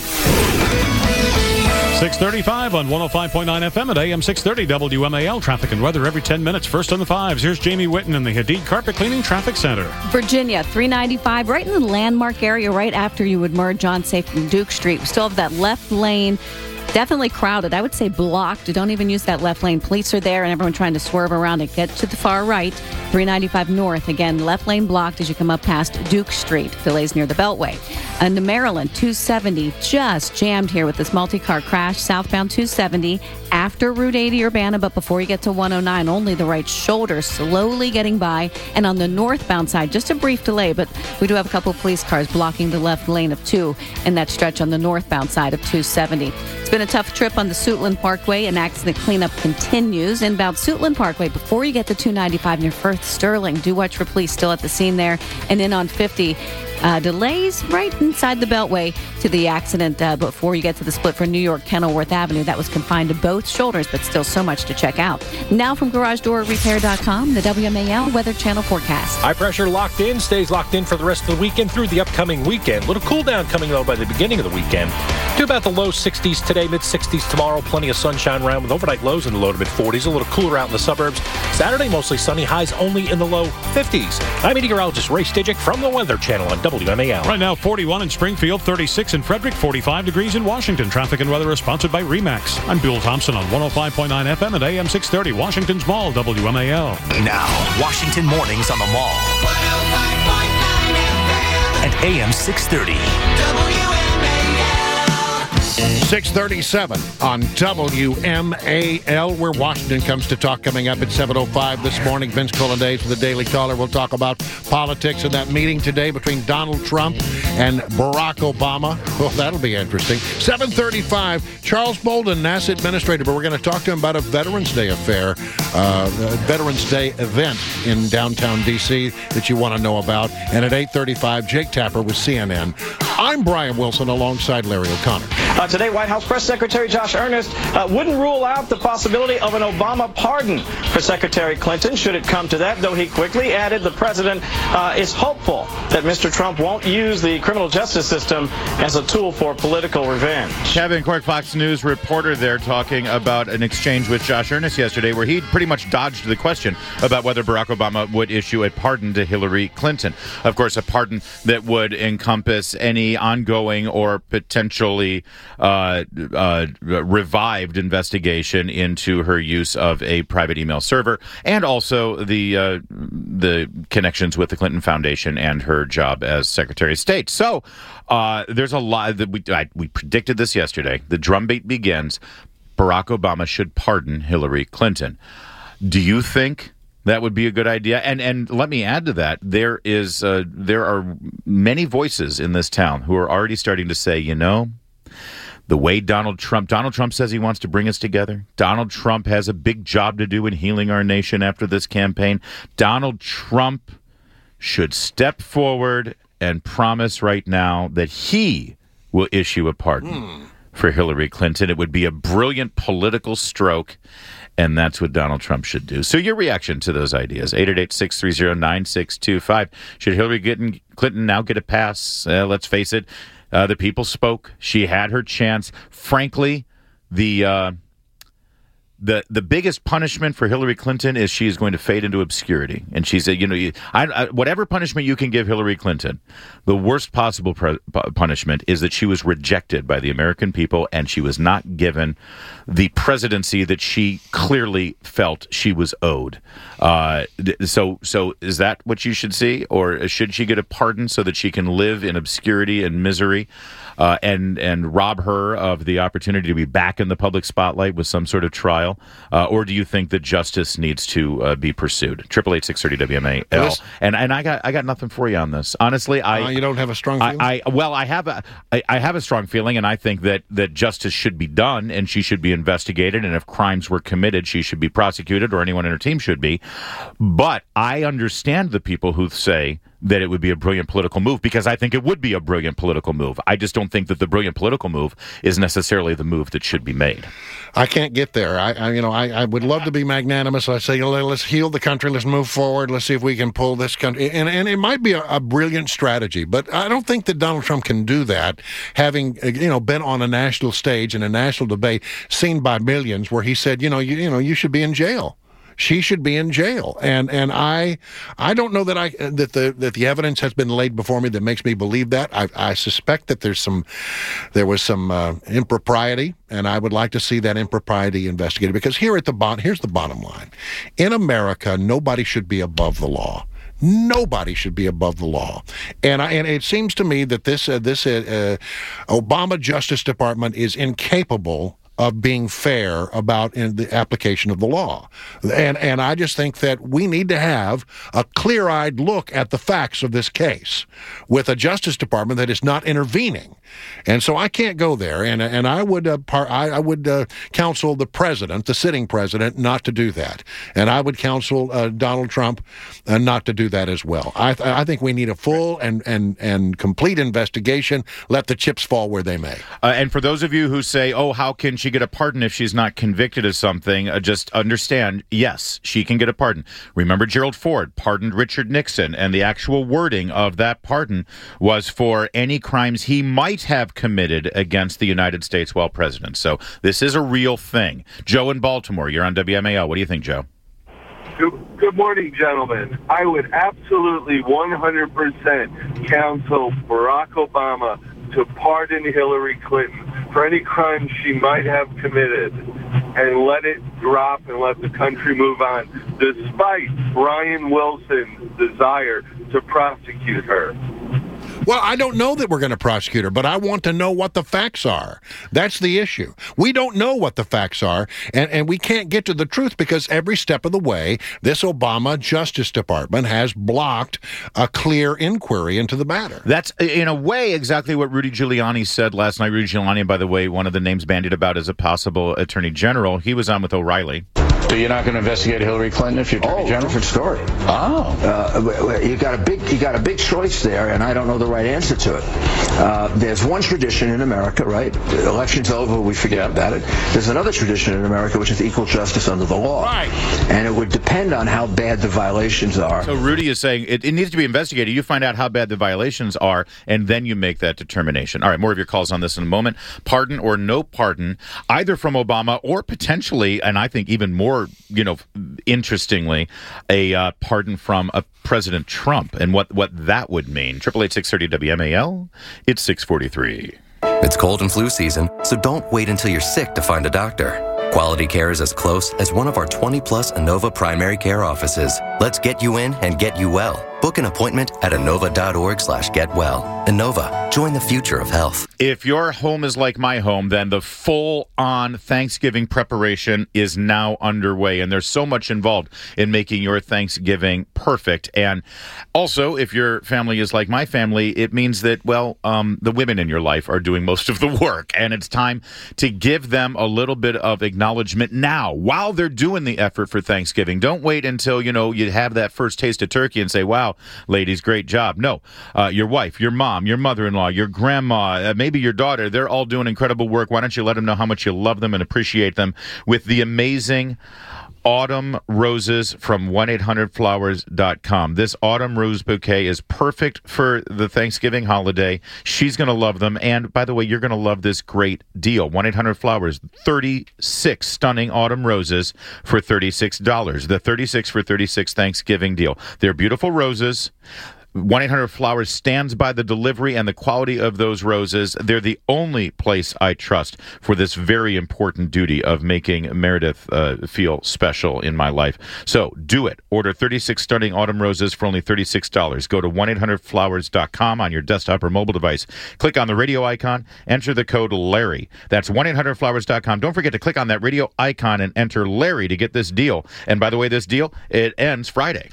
635 on 105.9 FM at AM 630 WMAL. Traffic and weather every 10 minutes. First on the 5s. Here's Jamie Whitten in the Hadid Carpet Cleaning Traffic Center. Virginia, 395, right in the landmark area, right after you would merge on, say, from Duke Street. We still have that left lane. Definitely crowded. I would say blocked. Don't even use that left lane. Police are there and everyone trying to swerve around and get to the far right. 395 north. Again, left lane blocked as you come up past Duke Street. Delays near the Beltway. And to Maryland, 270 just jammed here with this multi-car crash. Southbound 270 after Route 80 Urbana, but before you get to 109, only the right shoulder slowly getting by. And on the northbound side, just a brief delay, but we do have a couple of police cars blocking the left lane of 2 in that stretch on the northbound side of 270. It's been a tough trip on the Suitland Parkway. An accident cleanup continues. Inbound Suitland Parkway, before you get to 295 near Firth Sterling, do watch for police still at the scene there. And in on 50, delays right inside the Beltway to the accident before you get to the split for New York Kenilworth Avenue. That was confined to both shoulders, but still so much to check out. Now from GarageDoorRepair.com, the WMAL Weather Channel forecast. High pressure locked in, stays locked in for the rest of the weekend through the upcoming weekend. Little cool down coming though by the beginning of the weekend. To about the low 60s today, mid 60s tomorrow. Plenty of sunshine around with overnight lows in the low to mid 40s. A little cooler out in the suburbs. Saturday mostly sunny, highs only in the low 50s. I'm meteorologist Ray Stidgick from the Weather Channel on WMAL. Right now, 41 in Springfield, 36 in Frederick, 45 degrees in Washington. Traffic and weather is sponsored by RE/MAX. I'm Buell Thompson on 105.9 FM at AM 630, Washington's Mall, WMAL. Now, Washington Mornings on the Mall. 105.9 FM. At AM 630. WMAL. 637 on WMAL, where Washington comes to talk. Coming up at 7:05 this morning, Vince Colandes with the Daily Caller. We'll talk about politics and that meeting today between Donald Trump and Barack Obama. Well, that'll be interesting. 7:35, Charles Bolden, NASA Administrator, but we're going to talk to him about a Veterans Day affair, Veterans Day event in downtown D.C. that you want to know about. And at 8:35, Jake Tapper with CNN. I'm Brian Wilson alongside Larry O'Connor. Today, White House Press Secretary Josh Earnest wouldn't rule out the possibility of an Obama pardon for Secretary Clinton, should it come to that, though he quickly added the president is hopeful that Mr. Trump won't use the criminal justice system as a tool for political revenge. Kevin Cork, Fox News reporter there, talking about an exchange with Josh Earnest yesterday where he pretty much dodged the question about whether Barack Obama would issue a pardon to Hillary Clinton. Of course, a pardon that would encompass any ongoing or potentially revived investigation into her use of a private email server, and also the connections with the Clinton Foundation and her job as Secretary of State. So there's a lot that we predicted this yesterday. The drumbeat begins. Barack Obama should pardon Hillary Clinton. Do you think that would be a good idea? And let me add to that, there are many voices in this town who are already starting to say, the way Donald Trump says he wants to bring us together. Donald Trump has a big job to do in healing our nation after this campaign. Donald Trump should step forward and promise right now that he will issue a pardon for Hillary Clinton. It would be a brilliant political stroke, and that's what Donald Trump should do. So your reaction to those ideas, 888-630-9625. Should Hillary Clinton now get a pass? Let's face it, the people spoke. She had her chance. Frankly, the biggest punishment for Hillary Clinton is she is going to fade into obscurity. And she said, whatever punishment you can give Hillary Clinton, the worst possible punishment is that she was rejected by the American people and she was not given the presidency that she clearly felt she was owed. So is that what you should see? Or should she get a pardon so that she can live in obscurity and misery and rob her of the opportunity to be back in the public spotlight with some sort of trial? Or do you think that justice needs to be pursued? 888-630-WMAL. And I got nothing for you on this. Honestly, you don't have a strong feeling? I have a strong feeling, and I think that justice should be done, and she should be investigated, and if crimes were committed, she should be prosecuted, or anyone in her team should be. But I understand the people who say that it would be a brilliant political move, because I think it would be a brilliant political move. I just don't think that the brilliant political move is necessarily the move that should be made. I can't get there. I would love to be magnanimous. I say, let's heal the country. Let's move forward. Let's see if we can pull this country. And it might be a brilliant strategy, but I don't think that Donald Trump can do that, having been on a national stage in a national debate, seen by millions, where he said, you should be in jail. She should be in jail, and I don't know that that the evidence has been laid before me that makes me believe that. I suspect that there was some impropriety, and I would like to see that impropriety investigated, because here's the bottom line: in America, nobody should be above the law. Nobody should be above the law, and it seems to me that this Obama Justice Department is incapable of being fair about the application of the law. And I just think that we need to have a clear-eyed look at the facts of this case with a Justice Department that is not intervening. And so I can't go there, and I would counsel the president, the sitting president, not to do that. And I would counsel Donald Trump not to do that as well. I think we need a full and complete investigation. Let the chips fall where they may. And for those of you who say, how can she get a pardon if she's not convicted of something? Just understand, yes, she can get a pardon. Remember, Gerald Ford pardoned Richard Nixon, and the actual wording of that pardon was for any crimes he might have committed against the United States while president. So this is a real thing. Joe in Baltimore, you're on WMAL. What do you think, Joe? Good morning, gentlemen. I would absolutely 100% counsel Barack Obama to pardon Hillary Clinton for any crimes she might have committed and let it drop and let the country move on, despite Brian Wilson's desire to prosecute her. Well, I don't know that we're going to prosecute her, but I want to know what the facts are. That's the issue. We don't know what the facts are, and we can't get to the truth because every step of the way, this Obama Justice Department has blocked a clear inquiry into the matter. That's, in a way, exactly what Rudy Giuliani said last night. Rudy Giuliani, by the way, one of the names bandied about as a possible attorney general. He was on with O'Reilly. So you're not going to investigate Hillary Clinton if you're attorney general? Different story. You got a big choice there, and I don't know the right answer to it. There's one tradition in America, right? The election's over, we forget about it. There's another tradition in America, which is equal justice under the law. Right. And it would depend on how bad the violations are. So Rudy is saying it needs to be investigated. You find out how bad the violations are, and then you make that determination. All right, more of your calls on this in a moment. Pardon or no pardon, either from Obama or potentially, and I think even more, interestingly, a pardon from President Trump, and what that would mean. 888-630-WMAL. It's 6:43. It's cold and flu season, so don't wait until you're sick to find a doctor. Quality care is as close as one of our 20-plus Inova primary care offices. Let's get you in and get you well. Book an appointment at Inova.org/getwell. Inova, join the future of health. If your home is like my home, then the full-on Thanksgiving preparation is now underway, and there's so much involved in making your Thanksgiving perfect. And also, if your family is like my family, it means that, well, the women in your life are doing most of the work, and it's time to give them a little bit of acknowledgement now while they're doing the effort for Thanksgiving. Don't wait until, you have that first taste of turkey and say, wow, ladies, great job. No, your wife, your mom, your mother-in-law, your grandma, maybe your daughter, they're all doing incredible work. Why don't you let them know how much you love them and appreciate them with the amazing autumn roses from 1-800-Flowers.com. This autumn rose bouquet is perfect for the Thanksgiving holiday. She's going to love them. And by the way, you're going to love this great deal. 1-800-Flowers, 36 stunning autumn roses for $36. The 36 for 36 Thanksgiving deal. They're beautiful roses. 1-800-Flowers stands by the delivery and the quality of those roses. They're the only place I trust for this very important duty of making Meredith feel special in my life. So do it. Order 36 stunning autumn roses for only $36. Go to 1-800-Flowers.com on your desktop or mobile device. Click on the radio icon. Enter the code Larry. That's 1-800-Flowers.com. Don't forget to click on that radio icon and enter Larry to get this deal. And by the way, this deal, it ends Friday.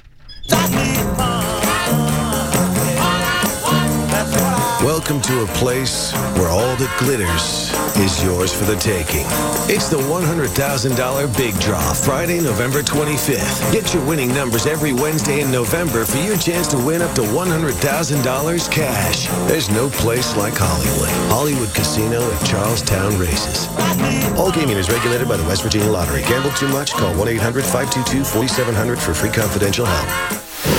Welcome to a place where all that glitters is yours for the taking. It's the $100,000 Big Draw, Friday, November 25th. Get your winning numbers every Wednesday in November for your chance to win up to $100,000 cash. There's no place like Hollywood. Hollywood Casino at Charlestown Races. All gaming is regulated by the West Virginia Lottery. Gamble too much? Call 1-800-522-4700 for free confidential help.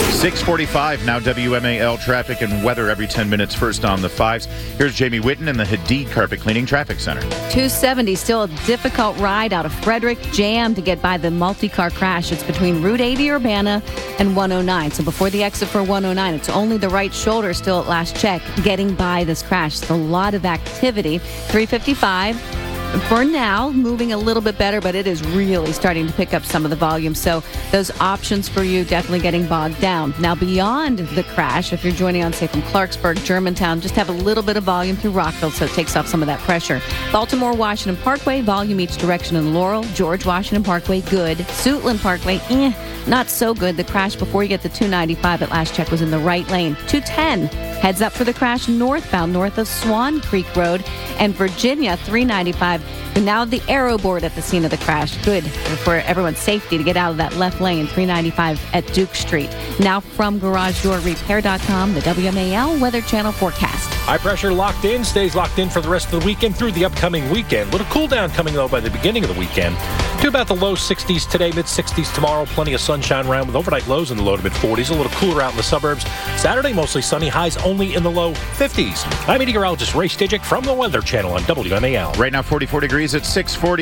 6:45 now. WMAL traffic and weather every 10 minutes. First on the fives. Here's Jamie Whitten in the Hadid Carpet Cleaning Traffic Center. 270, still a difficult ride out of Frederick. Jam to get by the multi-car crash. It's between Route 80 Urbana and 109. So before the exit for 109, it's only the right shoulder still at last check getting by this crash. It's a lot of activity. 355. For now, moving a little bit better, but it is really starting to pick up some of the volume. So those options for you definitely getting bogged down. Now, beyond the crash, if you're joining on, say, from Clarksburg, Germantown, just have a little bit of volume through Rockville, so it takes off some of that pressure. Baltimore, Washington Parkway, volume each direction in Laurel. George Washington Parkway, good. Suitland Parkway, not so good. The crash before you get to 295 at last check was in the right lane. 210 heads up for the crash northbound, north of Swan Creek Road. And Virginia, 395. Now the arrow board at the scene of the crash. Good for everyone's safety to get out of that left lane, 395 at Duke Street. Now from GarageDoorRepair.com, the WMAL Weather Channel forecast. High pressure locked in, stays locked in for the rest of the weekend through the upcoming weekend. Little cool down coming, though, by the beginning of the weekend. To about the low 60s today, mid-60s tomorrow. Plenty of sunshine around with overnight lows in the low to mid-40s. A little cooler out in the suburbs. Saturday, mostly sunny. Highs only in the low 50s. I'm meteorologist Ray Stajic from the Weather Channel on WMAL. Right now, 44 degrees at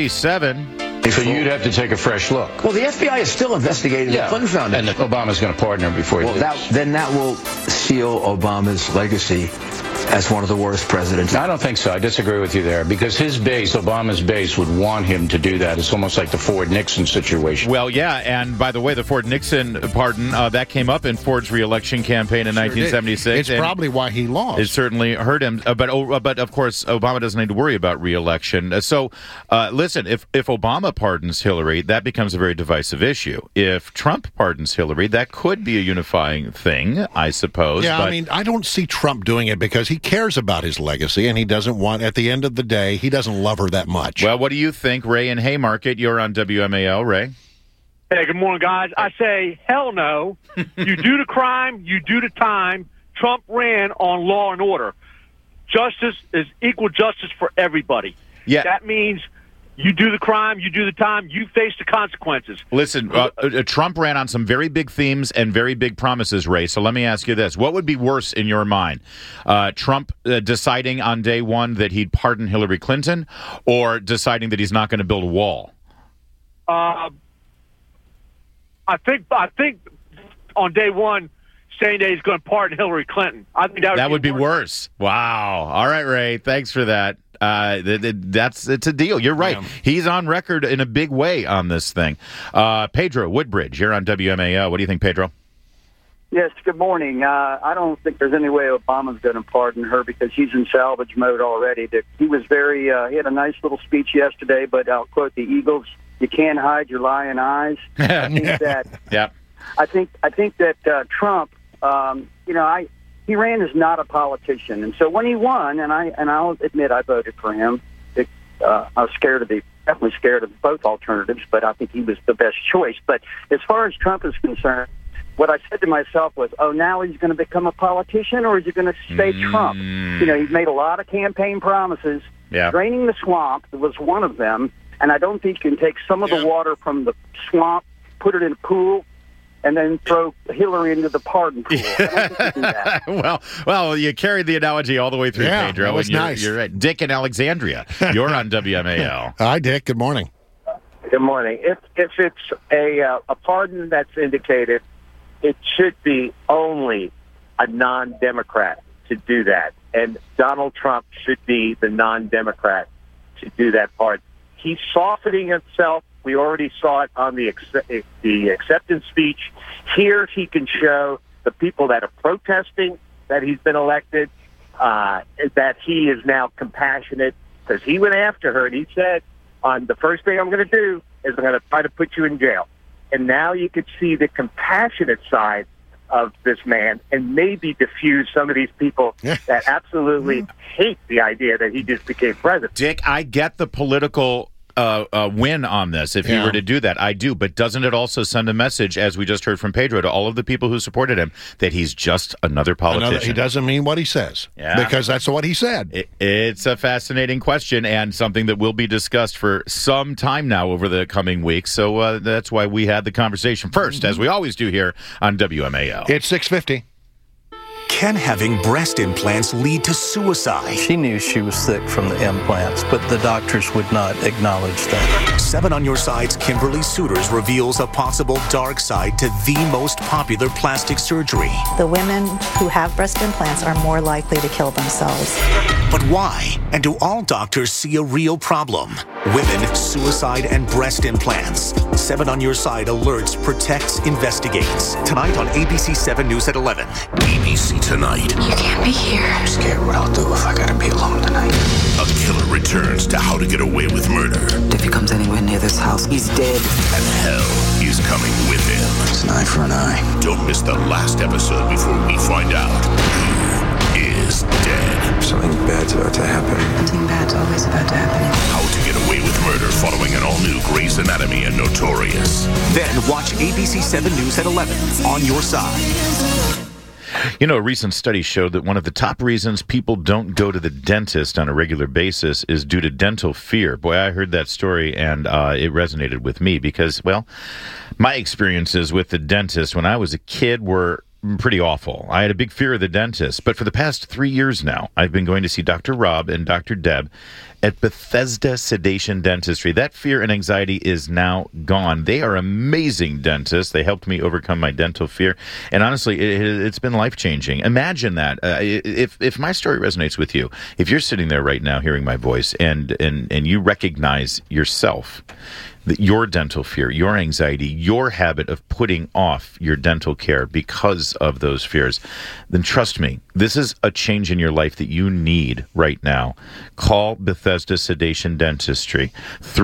647. So you'd have to take a fresh look. Well, the FBI is still investigating the Clinton Foundation. And Obama's going to pardon her before he leaves. That will seal Obama's legacy as one of the worst presidents. I don't think so. I disagree with you there because his base, Obama's base, would want him to do that. It's almost like the Ford-Nixon situation. Well, yeah, and by the way, the Ford-Nixon pardon, that came up in Ford's re-election campaign in 1976. It's probably why he lost. It certainly hurt him. But of course, Obama doesn't need to worry about re-election. So, listen, if Obama pardons Hillary, that becomes a very divisive issue. If Trump pardons Hillary, that could be a unifying thing, I suppose. Yeah, but I mean, I don't see Trump doing it because he cares about his legacy, and he doesn't want, at the end of the day, he doesn't love her that much. Well, what do you think, Ray in Haymarket? You're on WMAL, Ray. Hey, good morning, guys. I say, hell no. You do the crime, you do the time. Trump ran on law and order. Justice is equal justice for everybody. Yeah. That means you do the crime, you do the time, you face the consequences. Listen, Trump ran on some very big themes and very big promises, Ray. So let me ask you this. What would be worse in your mind? Trump deciding on day one that he'd pardon Hillary Clinton or deciding that he's not going to build a wall? I think on day one, saying that he's going to pardon Hillary Clinton. I think that would be worse. Wow. All right, Ray. Thanks for that. It's a deal. You're right. Yeah. He's on record in a big way on this thing. Pedro Woodbridge, you're on WMAL. What do you think, Pedro? Yes, good morning. I don't think there's any way Obama's going to pardon her because she's in salvage mode already. He was he had a nice little speech yesterday, but I'll quote the Eagles, "You can't hide your lying eyes." I think that. Yeah. I think that Trump, he ran as not a politician, and so when he won, and I'll admit I voted for him. I was definitely scared of both alternatives, but I think he was the best choice. But as far as Trump is concerned, what I said to myself was, now he's going to become a politician, or is he going to stay Trump? He's made a lot of campaign promises. Yeah. Draining the swamp was one of them, and I don't think you can take some of the water from the swamp, put it in a pool, and then throw Hillary into the pardon pool. I don't think you do that. Well, you carried the analogy all the way through, Pedro. That was nice. You're right. Dick in Alexandria, you're on WMAL. Hi, Dick. Good morning. Good morning. If it's a pardon that's indicated, it should be only a non-Democrat to do that. And Donald Trump should be the non-Democrat to do that pardon. He's softening himself. We already saw it on the acceptance speech. Here he can show the people that are protesting that he's been elected, that he is now compassionate, because he went after her and he said, on the first thing I'm going to do is I'm going to try to put you in jail. And now you could see the compassionate side of this man and maybe diffuse some of these people that absolutely hate the idea that he just became president. Dick, I get the political win on this if he were to do that. I do. But doesn't it also send a message, as we just heard from Pedro, to all of the people who supported him, that he's just another politician? He doesn't mean what he says. Yeah. Because that's what he said. It's a fascinating question and something that will be discussed for some time now over the coming weeks. So that's why we had the conversation first, as we always do here on WMAL. It's 6:50. Can having breast implants lead to suicide? She knew she was sick from the implants, but the doctors would not acknowledge that. 7 on Your Side's Kimberly Suiters reveals a possible dark side to the most popular plastic surgery. The women who have breast implants are more likely to kill themselves. But why? And do all doctors see a real problem? Women, suicide, and breast implants. 7 on Your Side alerts, protects, investigates. Tonight on ABC 7 News at 11. ABC Tonight. You can't be here. I'm scared what I'll do if I gotta be alone tonight. A killer returns to How to Get Away with Murder. If he comes anywhere near this house, he's dead. And hell is coming with him. It's an eye for an eye. Don't miss the last episode before we find out who is dead. Something bad's about to happen. Something bad's always about to happen. How to Get Away with Murder, following an all-new Grey's Anatomy and Notorious. Then watch ABC 7 News at 11 on Your Side. You know, a recent study showed that one of the top reasons people don't go to the dentist on a regular basis is due to dental fear. Boy, I heard that story and it resonated with me because, well, my experiences with the dentist when I was a kid were pretty awful. I had a big fear of the dentist, but for the past 3 years now, I've been going to see Dr. Rob and Dr. Deb at Bethesda Sedation Dentistry. That fear and anxiety is now gone. They are amazing dentists. They helped me overcome my dental fear, and honestly, it's been life-changing. Imagine that. If my story resonates with you, if you're sitting there right now hearing my voice and you recognize yourself, that your dental fear, your anxiety, your habit of putting off your dental care because of those fears, then trust me, this is a change in your life that you need right now. Call Bethesda Sedation Dentistry,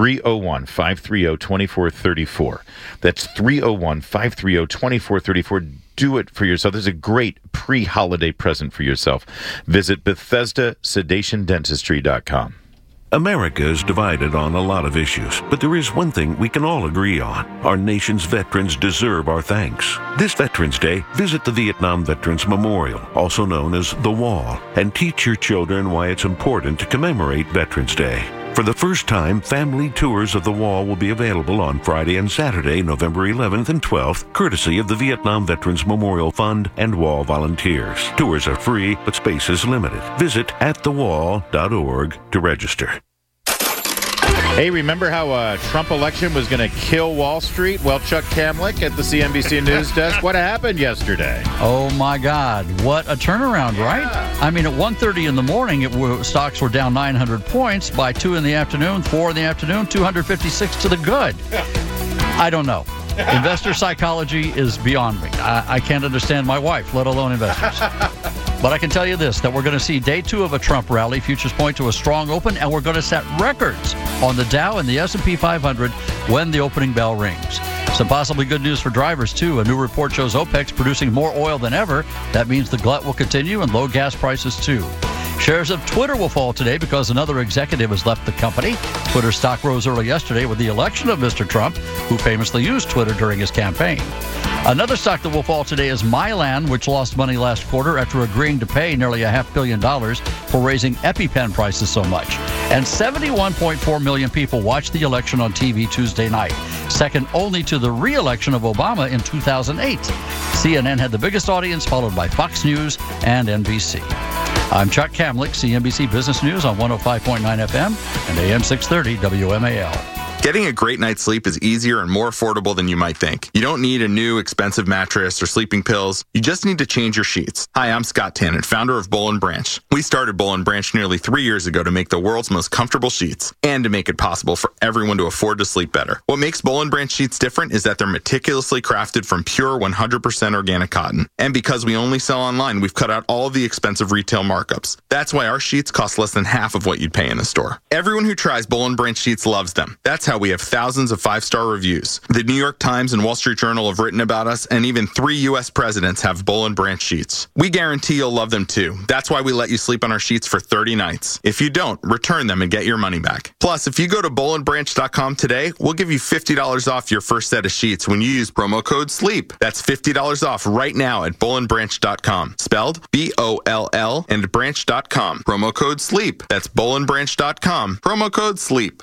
301-530-2434. That's 301-530-2434. Do it for yourself. There's a great pre-holiday present for yourself. Visit BethesdaSedationDentistry.com. America is divided on a lot of issues, but there is one thing we can all agree on. Our nation's veterans deserve our thanks. This Veterans Day, visit the Vietnam Veterans Memorial, also known as The Wall, and teach your children why it's important to commemorate Veterans Day. For the first time, family tours of the wall will be available on Friday and Saturday, November 11th and 12th, courtesy of the Vietnam Veterans Memorial Fund and Wall volunteers. Tours are free, but space is limited. Visit atthewall.org to register. Hey, remember how Trump election was going to kill Wall Street? Well, Chuck Kamlick at the CNBC News Desk. What happened yesterday? Oh, my God. What a turnaround, right? I mean, at 1:30 in the morning, stocks were down 900 points. By 2 in the afternoon, 4 in the afternoon, 256 to the good. I don't know. Investor psychology is beyond me. I can't understand my wife, let alone investors. But I can tell you this, that we're going to see day 2 of a Trump rally. Futures point to a strong open, and we're going to set records on the Dow and the S&P 500 when the opening bell rings. Some possibly good news for drivers, too. A new report shows OPEC's producing more oil than ever. That means the glut will continue and low gas prices, too. Shares of Twitter will fall today because another executive has left the company. Twitter stock rose early yesterday with the election of Mr. Trump, who famously used Twitter during his campaign. Another stock that will fall today is Mylan, which lost money last quarter after agreeing to pay nearly $500 million for raising EpiPen prices so much. And 71.4 million people watched the election on TV Tuesday night, second only to the re-election of Obama in 2008. CNN had the biggest audience, followed by Fox News and NBC. I'm Chuck Kamlick, CNBC Business News on 105.9 FM and AM 630 WMAL. Getting a great night's sleep is easier and more affordable than you might think. You don't need a new expensive mattress or sleeping pills. You just need to change your sheets. Hi, I'm Scott Tannen, founder of Boll & Branch. We started Boll & Branch nearly 3 years ago to make the world's most comfortable sheets and to make it possible for everyone to afford to sleep better. What makes Boll & Branch sheets different is that they're meticulously crafted from pure 100% organic cotton. And because we only sell online, we've cut out all of the expensive retail markups. That's why our sheets cost less than half of what you'd pay in a store. Everyone who tries Boll & Branch sheets loves them. That's how we have thousands of 5-star reviews. The New York Times and Wall Street Journal have written about us, and even 3 U.S. presidents have Boll & Branch sheets. We guarantee you'll love them too. That's why we let you sleep on our sheets for 30 nights. If you don't, return them and get your money back. Plus, if you go to bollandbranch.com today, we'll give you $50 off your first set of sheets when you use promo code SLEEP. That's $50 off right now at bollandbranch.com. Spelled B-O-L-L and branch.com. Promo code SLEEP. That's bollandbranch.com. Promo code SLEEP.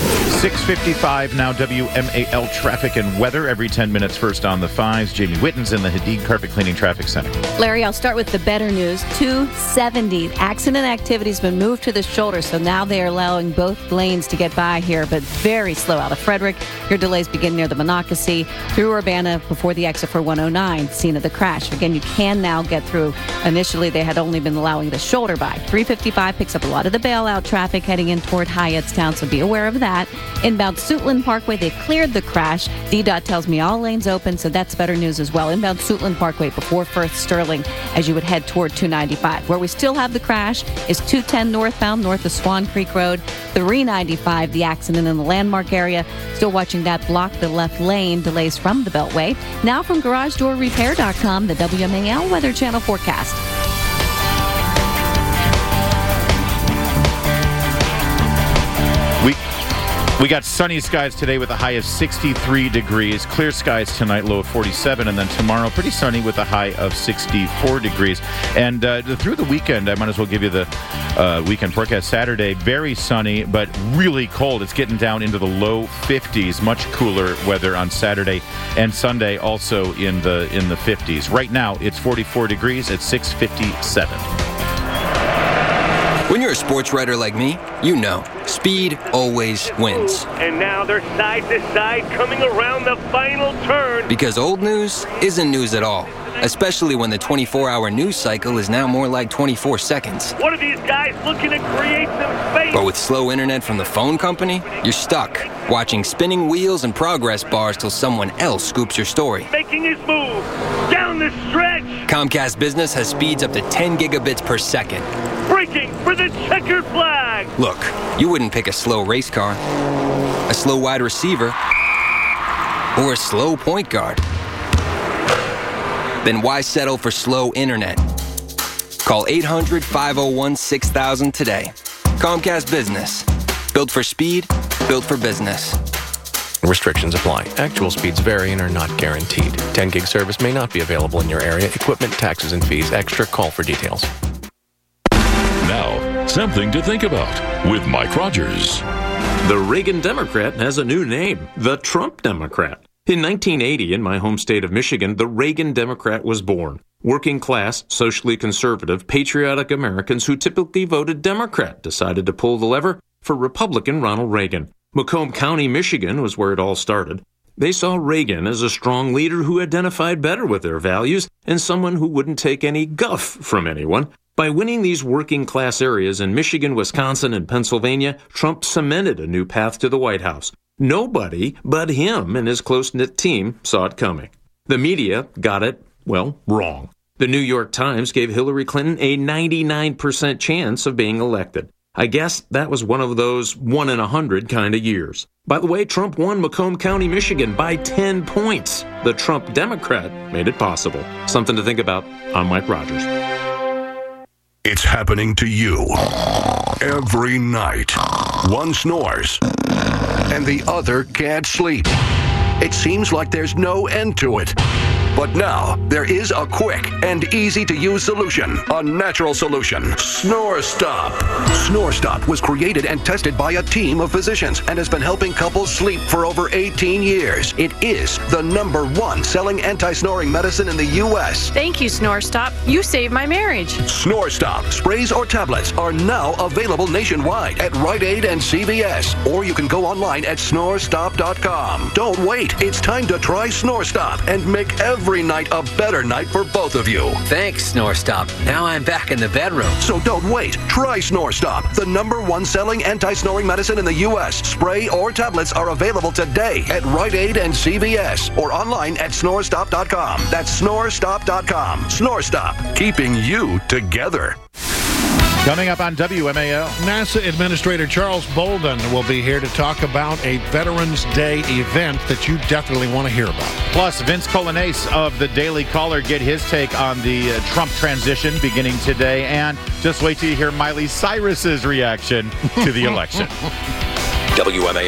6:55 now, WMAL traffic and weather every 10 minutes. First on the 5s, Jamie Witten's in the Hadid Carpet Cleaning Traffic Center. Larry, I'll start with the better news. 270 accident activity has been moved to the shoulder, so now they are allowing both lanes to get by here, but very slow out of Frederick. Your delays begin near the Monocacy, through Urbana before the exit for 109, scene of the crash. Again, you can now get through. Initially, they had only been allowing the shoulder by. 355 picks up a lot of the bailout traffic heading in toward Hyattstown, so be aware of that. Inbound Suitland Parkway, they cleared the crash. DDOT tells me all lanes open, so that's better news as well. Inbound Suitland Parkway before Firth Sterling as you would head toward 295. Where we still have the crash is 210 northbound north of Swan Creek Road. 395, the accident in the Landmark area. Still watching that block the left lane, delays from the Beltway. Now from GarageDoorRepair.com, the WMAL Weather Channel forecast. We got sunny skies today with a high of 63 degrees. Clear skies tonight, low of 47. And then tomorrow, pretty sunny with a high of 64 degrees. And through the weekend, I might as well give you the weekend forecast. Saturday, very sunny, but really cold. It's getting down into the low 50s. Much cooler weather on Saturday and Sunday, also in the 50s. Right now, it's 44 degrees at 6:57. When you're a sports writer like me, you know, speed always wins. And now they're side to side coming around the final turn. Because old news isn't news at all, especially when the 24-hour news cycle is now more like 24 seconds. What are these guys looking to create some space? But with slow internet from the phone company, you're stuck, watching spinning wheels and progress bars till someone else scoops your story. Making his move down the stretch. Comcast Business has speeds up to 10 gigabits per second. Breaking for the checkered flag. Look, you wouldn't pick a slow race car, a slow wide receiver, or a slow point guard. Then why settle for slow internet? Call 800-501-6000 today. Comcast Business. Built for speed, built for business. Restrictions apply. Actual speeds vary and are not guaranteed. 10 gig service may not be available in your area. Equipment, taxes, and fees extra. Call for details. Now, something to think about with Mike Rogers. The Reagan Democrat has a new name, the Trump Democrat. In 1980, in my home state of Michigan, the Reagan Democrat was born. Working class, socially conservative, patriotic Americans who typically voted Democrat decided to pull the lever for Republican Ronald Reagan. Macomb County, Michigan was where it all started. They saw Reagan as a strong leader who identified better with their values and someone who wouldn't take any guff from anyone. By winning these working-class areas in Michigan, Wisconsin, and Pennsylvania, Trump cemented a new path to the White House. Nobody but him and his close-knit team saw it coming. The media got it, well, wrong. The New York Times gave Hillary Clinton a 99% chance of being elected. I guess that was one of those 1 in 100 kind of years. By the way, Trump won Macomb County, Michigan by 10 points. The Trump Democrat made it possible. Something to think about. I'm Mike Rogers. It's happening to you every night. One snores, and the other can't sleep. It seems like there's no end to it. But now, there is a quick and easy-to-use solution. A natural solution. Snore Stop. Snore Stop was created and tested by a team of physicians and has been helping couples sleep for over 18 years. It is the #1 selling anti-snoring medicine in the U.S. Thank you, Snore Stop. You saved my marriage. Snore Stop sprays or tablets are now available nationwide at Rite Aid and CVS. Or you can go online at snorestop.com. Don't wait. It's time to try Snore Stop and make every night a better night for both of you. Thanks, Snore Stop. Now I'm back in the bedroom. So don't wait. Try Snore Stop, the #1 selling anti-snoring medicine in the U.S. Spray or tablets are available today at Rite Aid and CVS or online at snorestop.com. That's snorestop.com. Snore Stop, keeping you together. Coming up on WMAL. NASA Administrator Charles Bolden will be here to talk about a Veterans Day event that you definitely want to hear about. Plus, Vince Colonnese of the Daily Caller get his take on the Trump transition beginning today. And just wait till you hear Miley Cyrus's reaction to the election. WMAL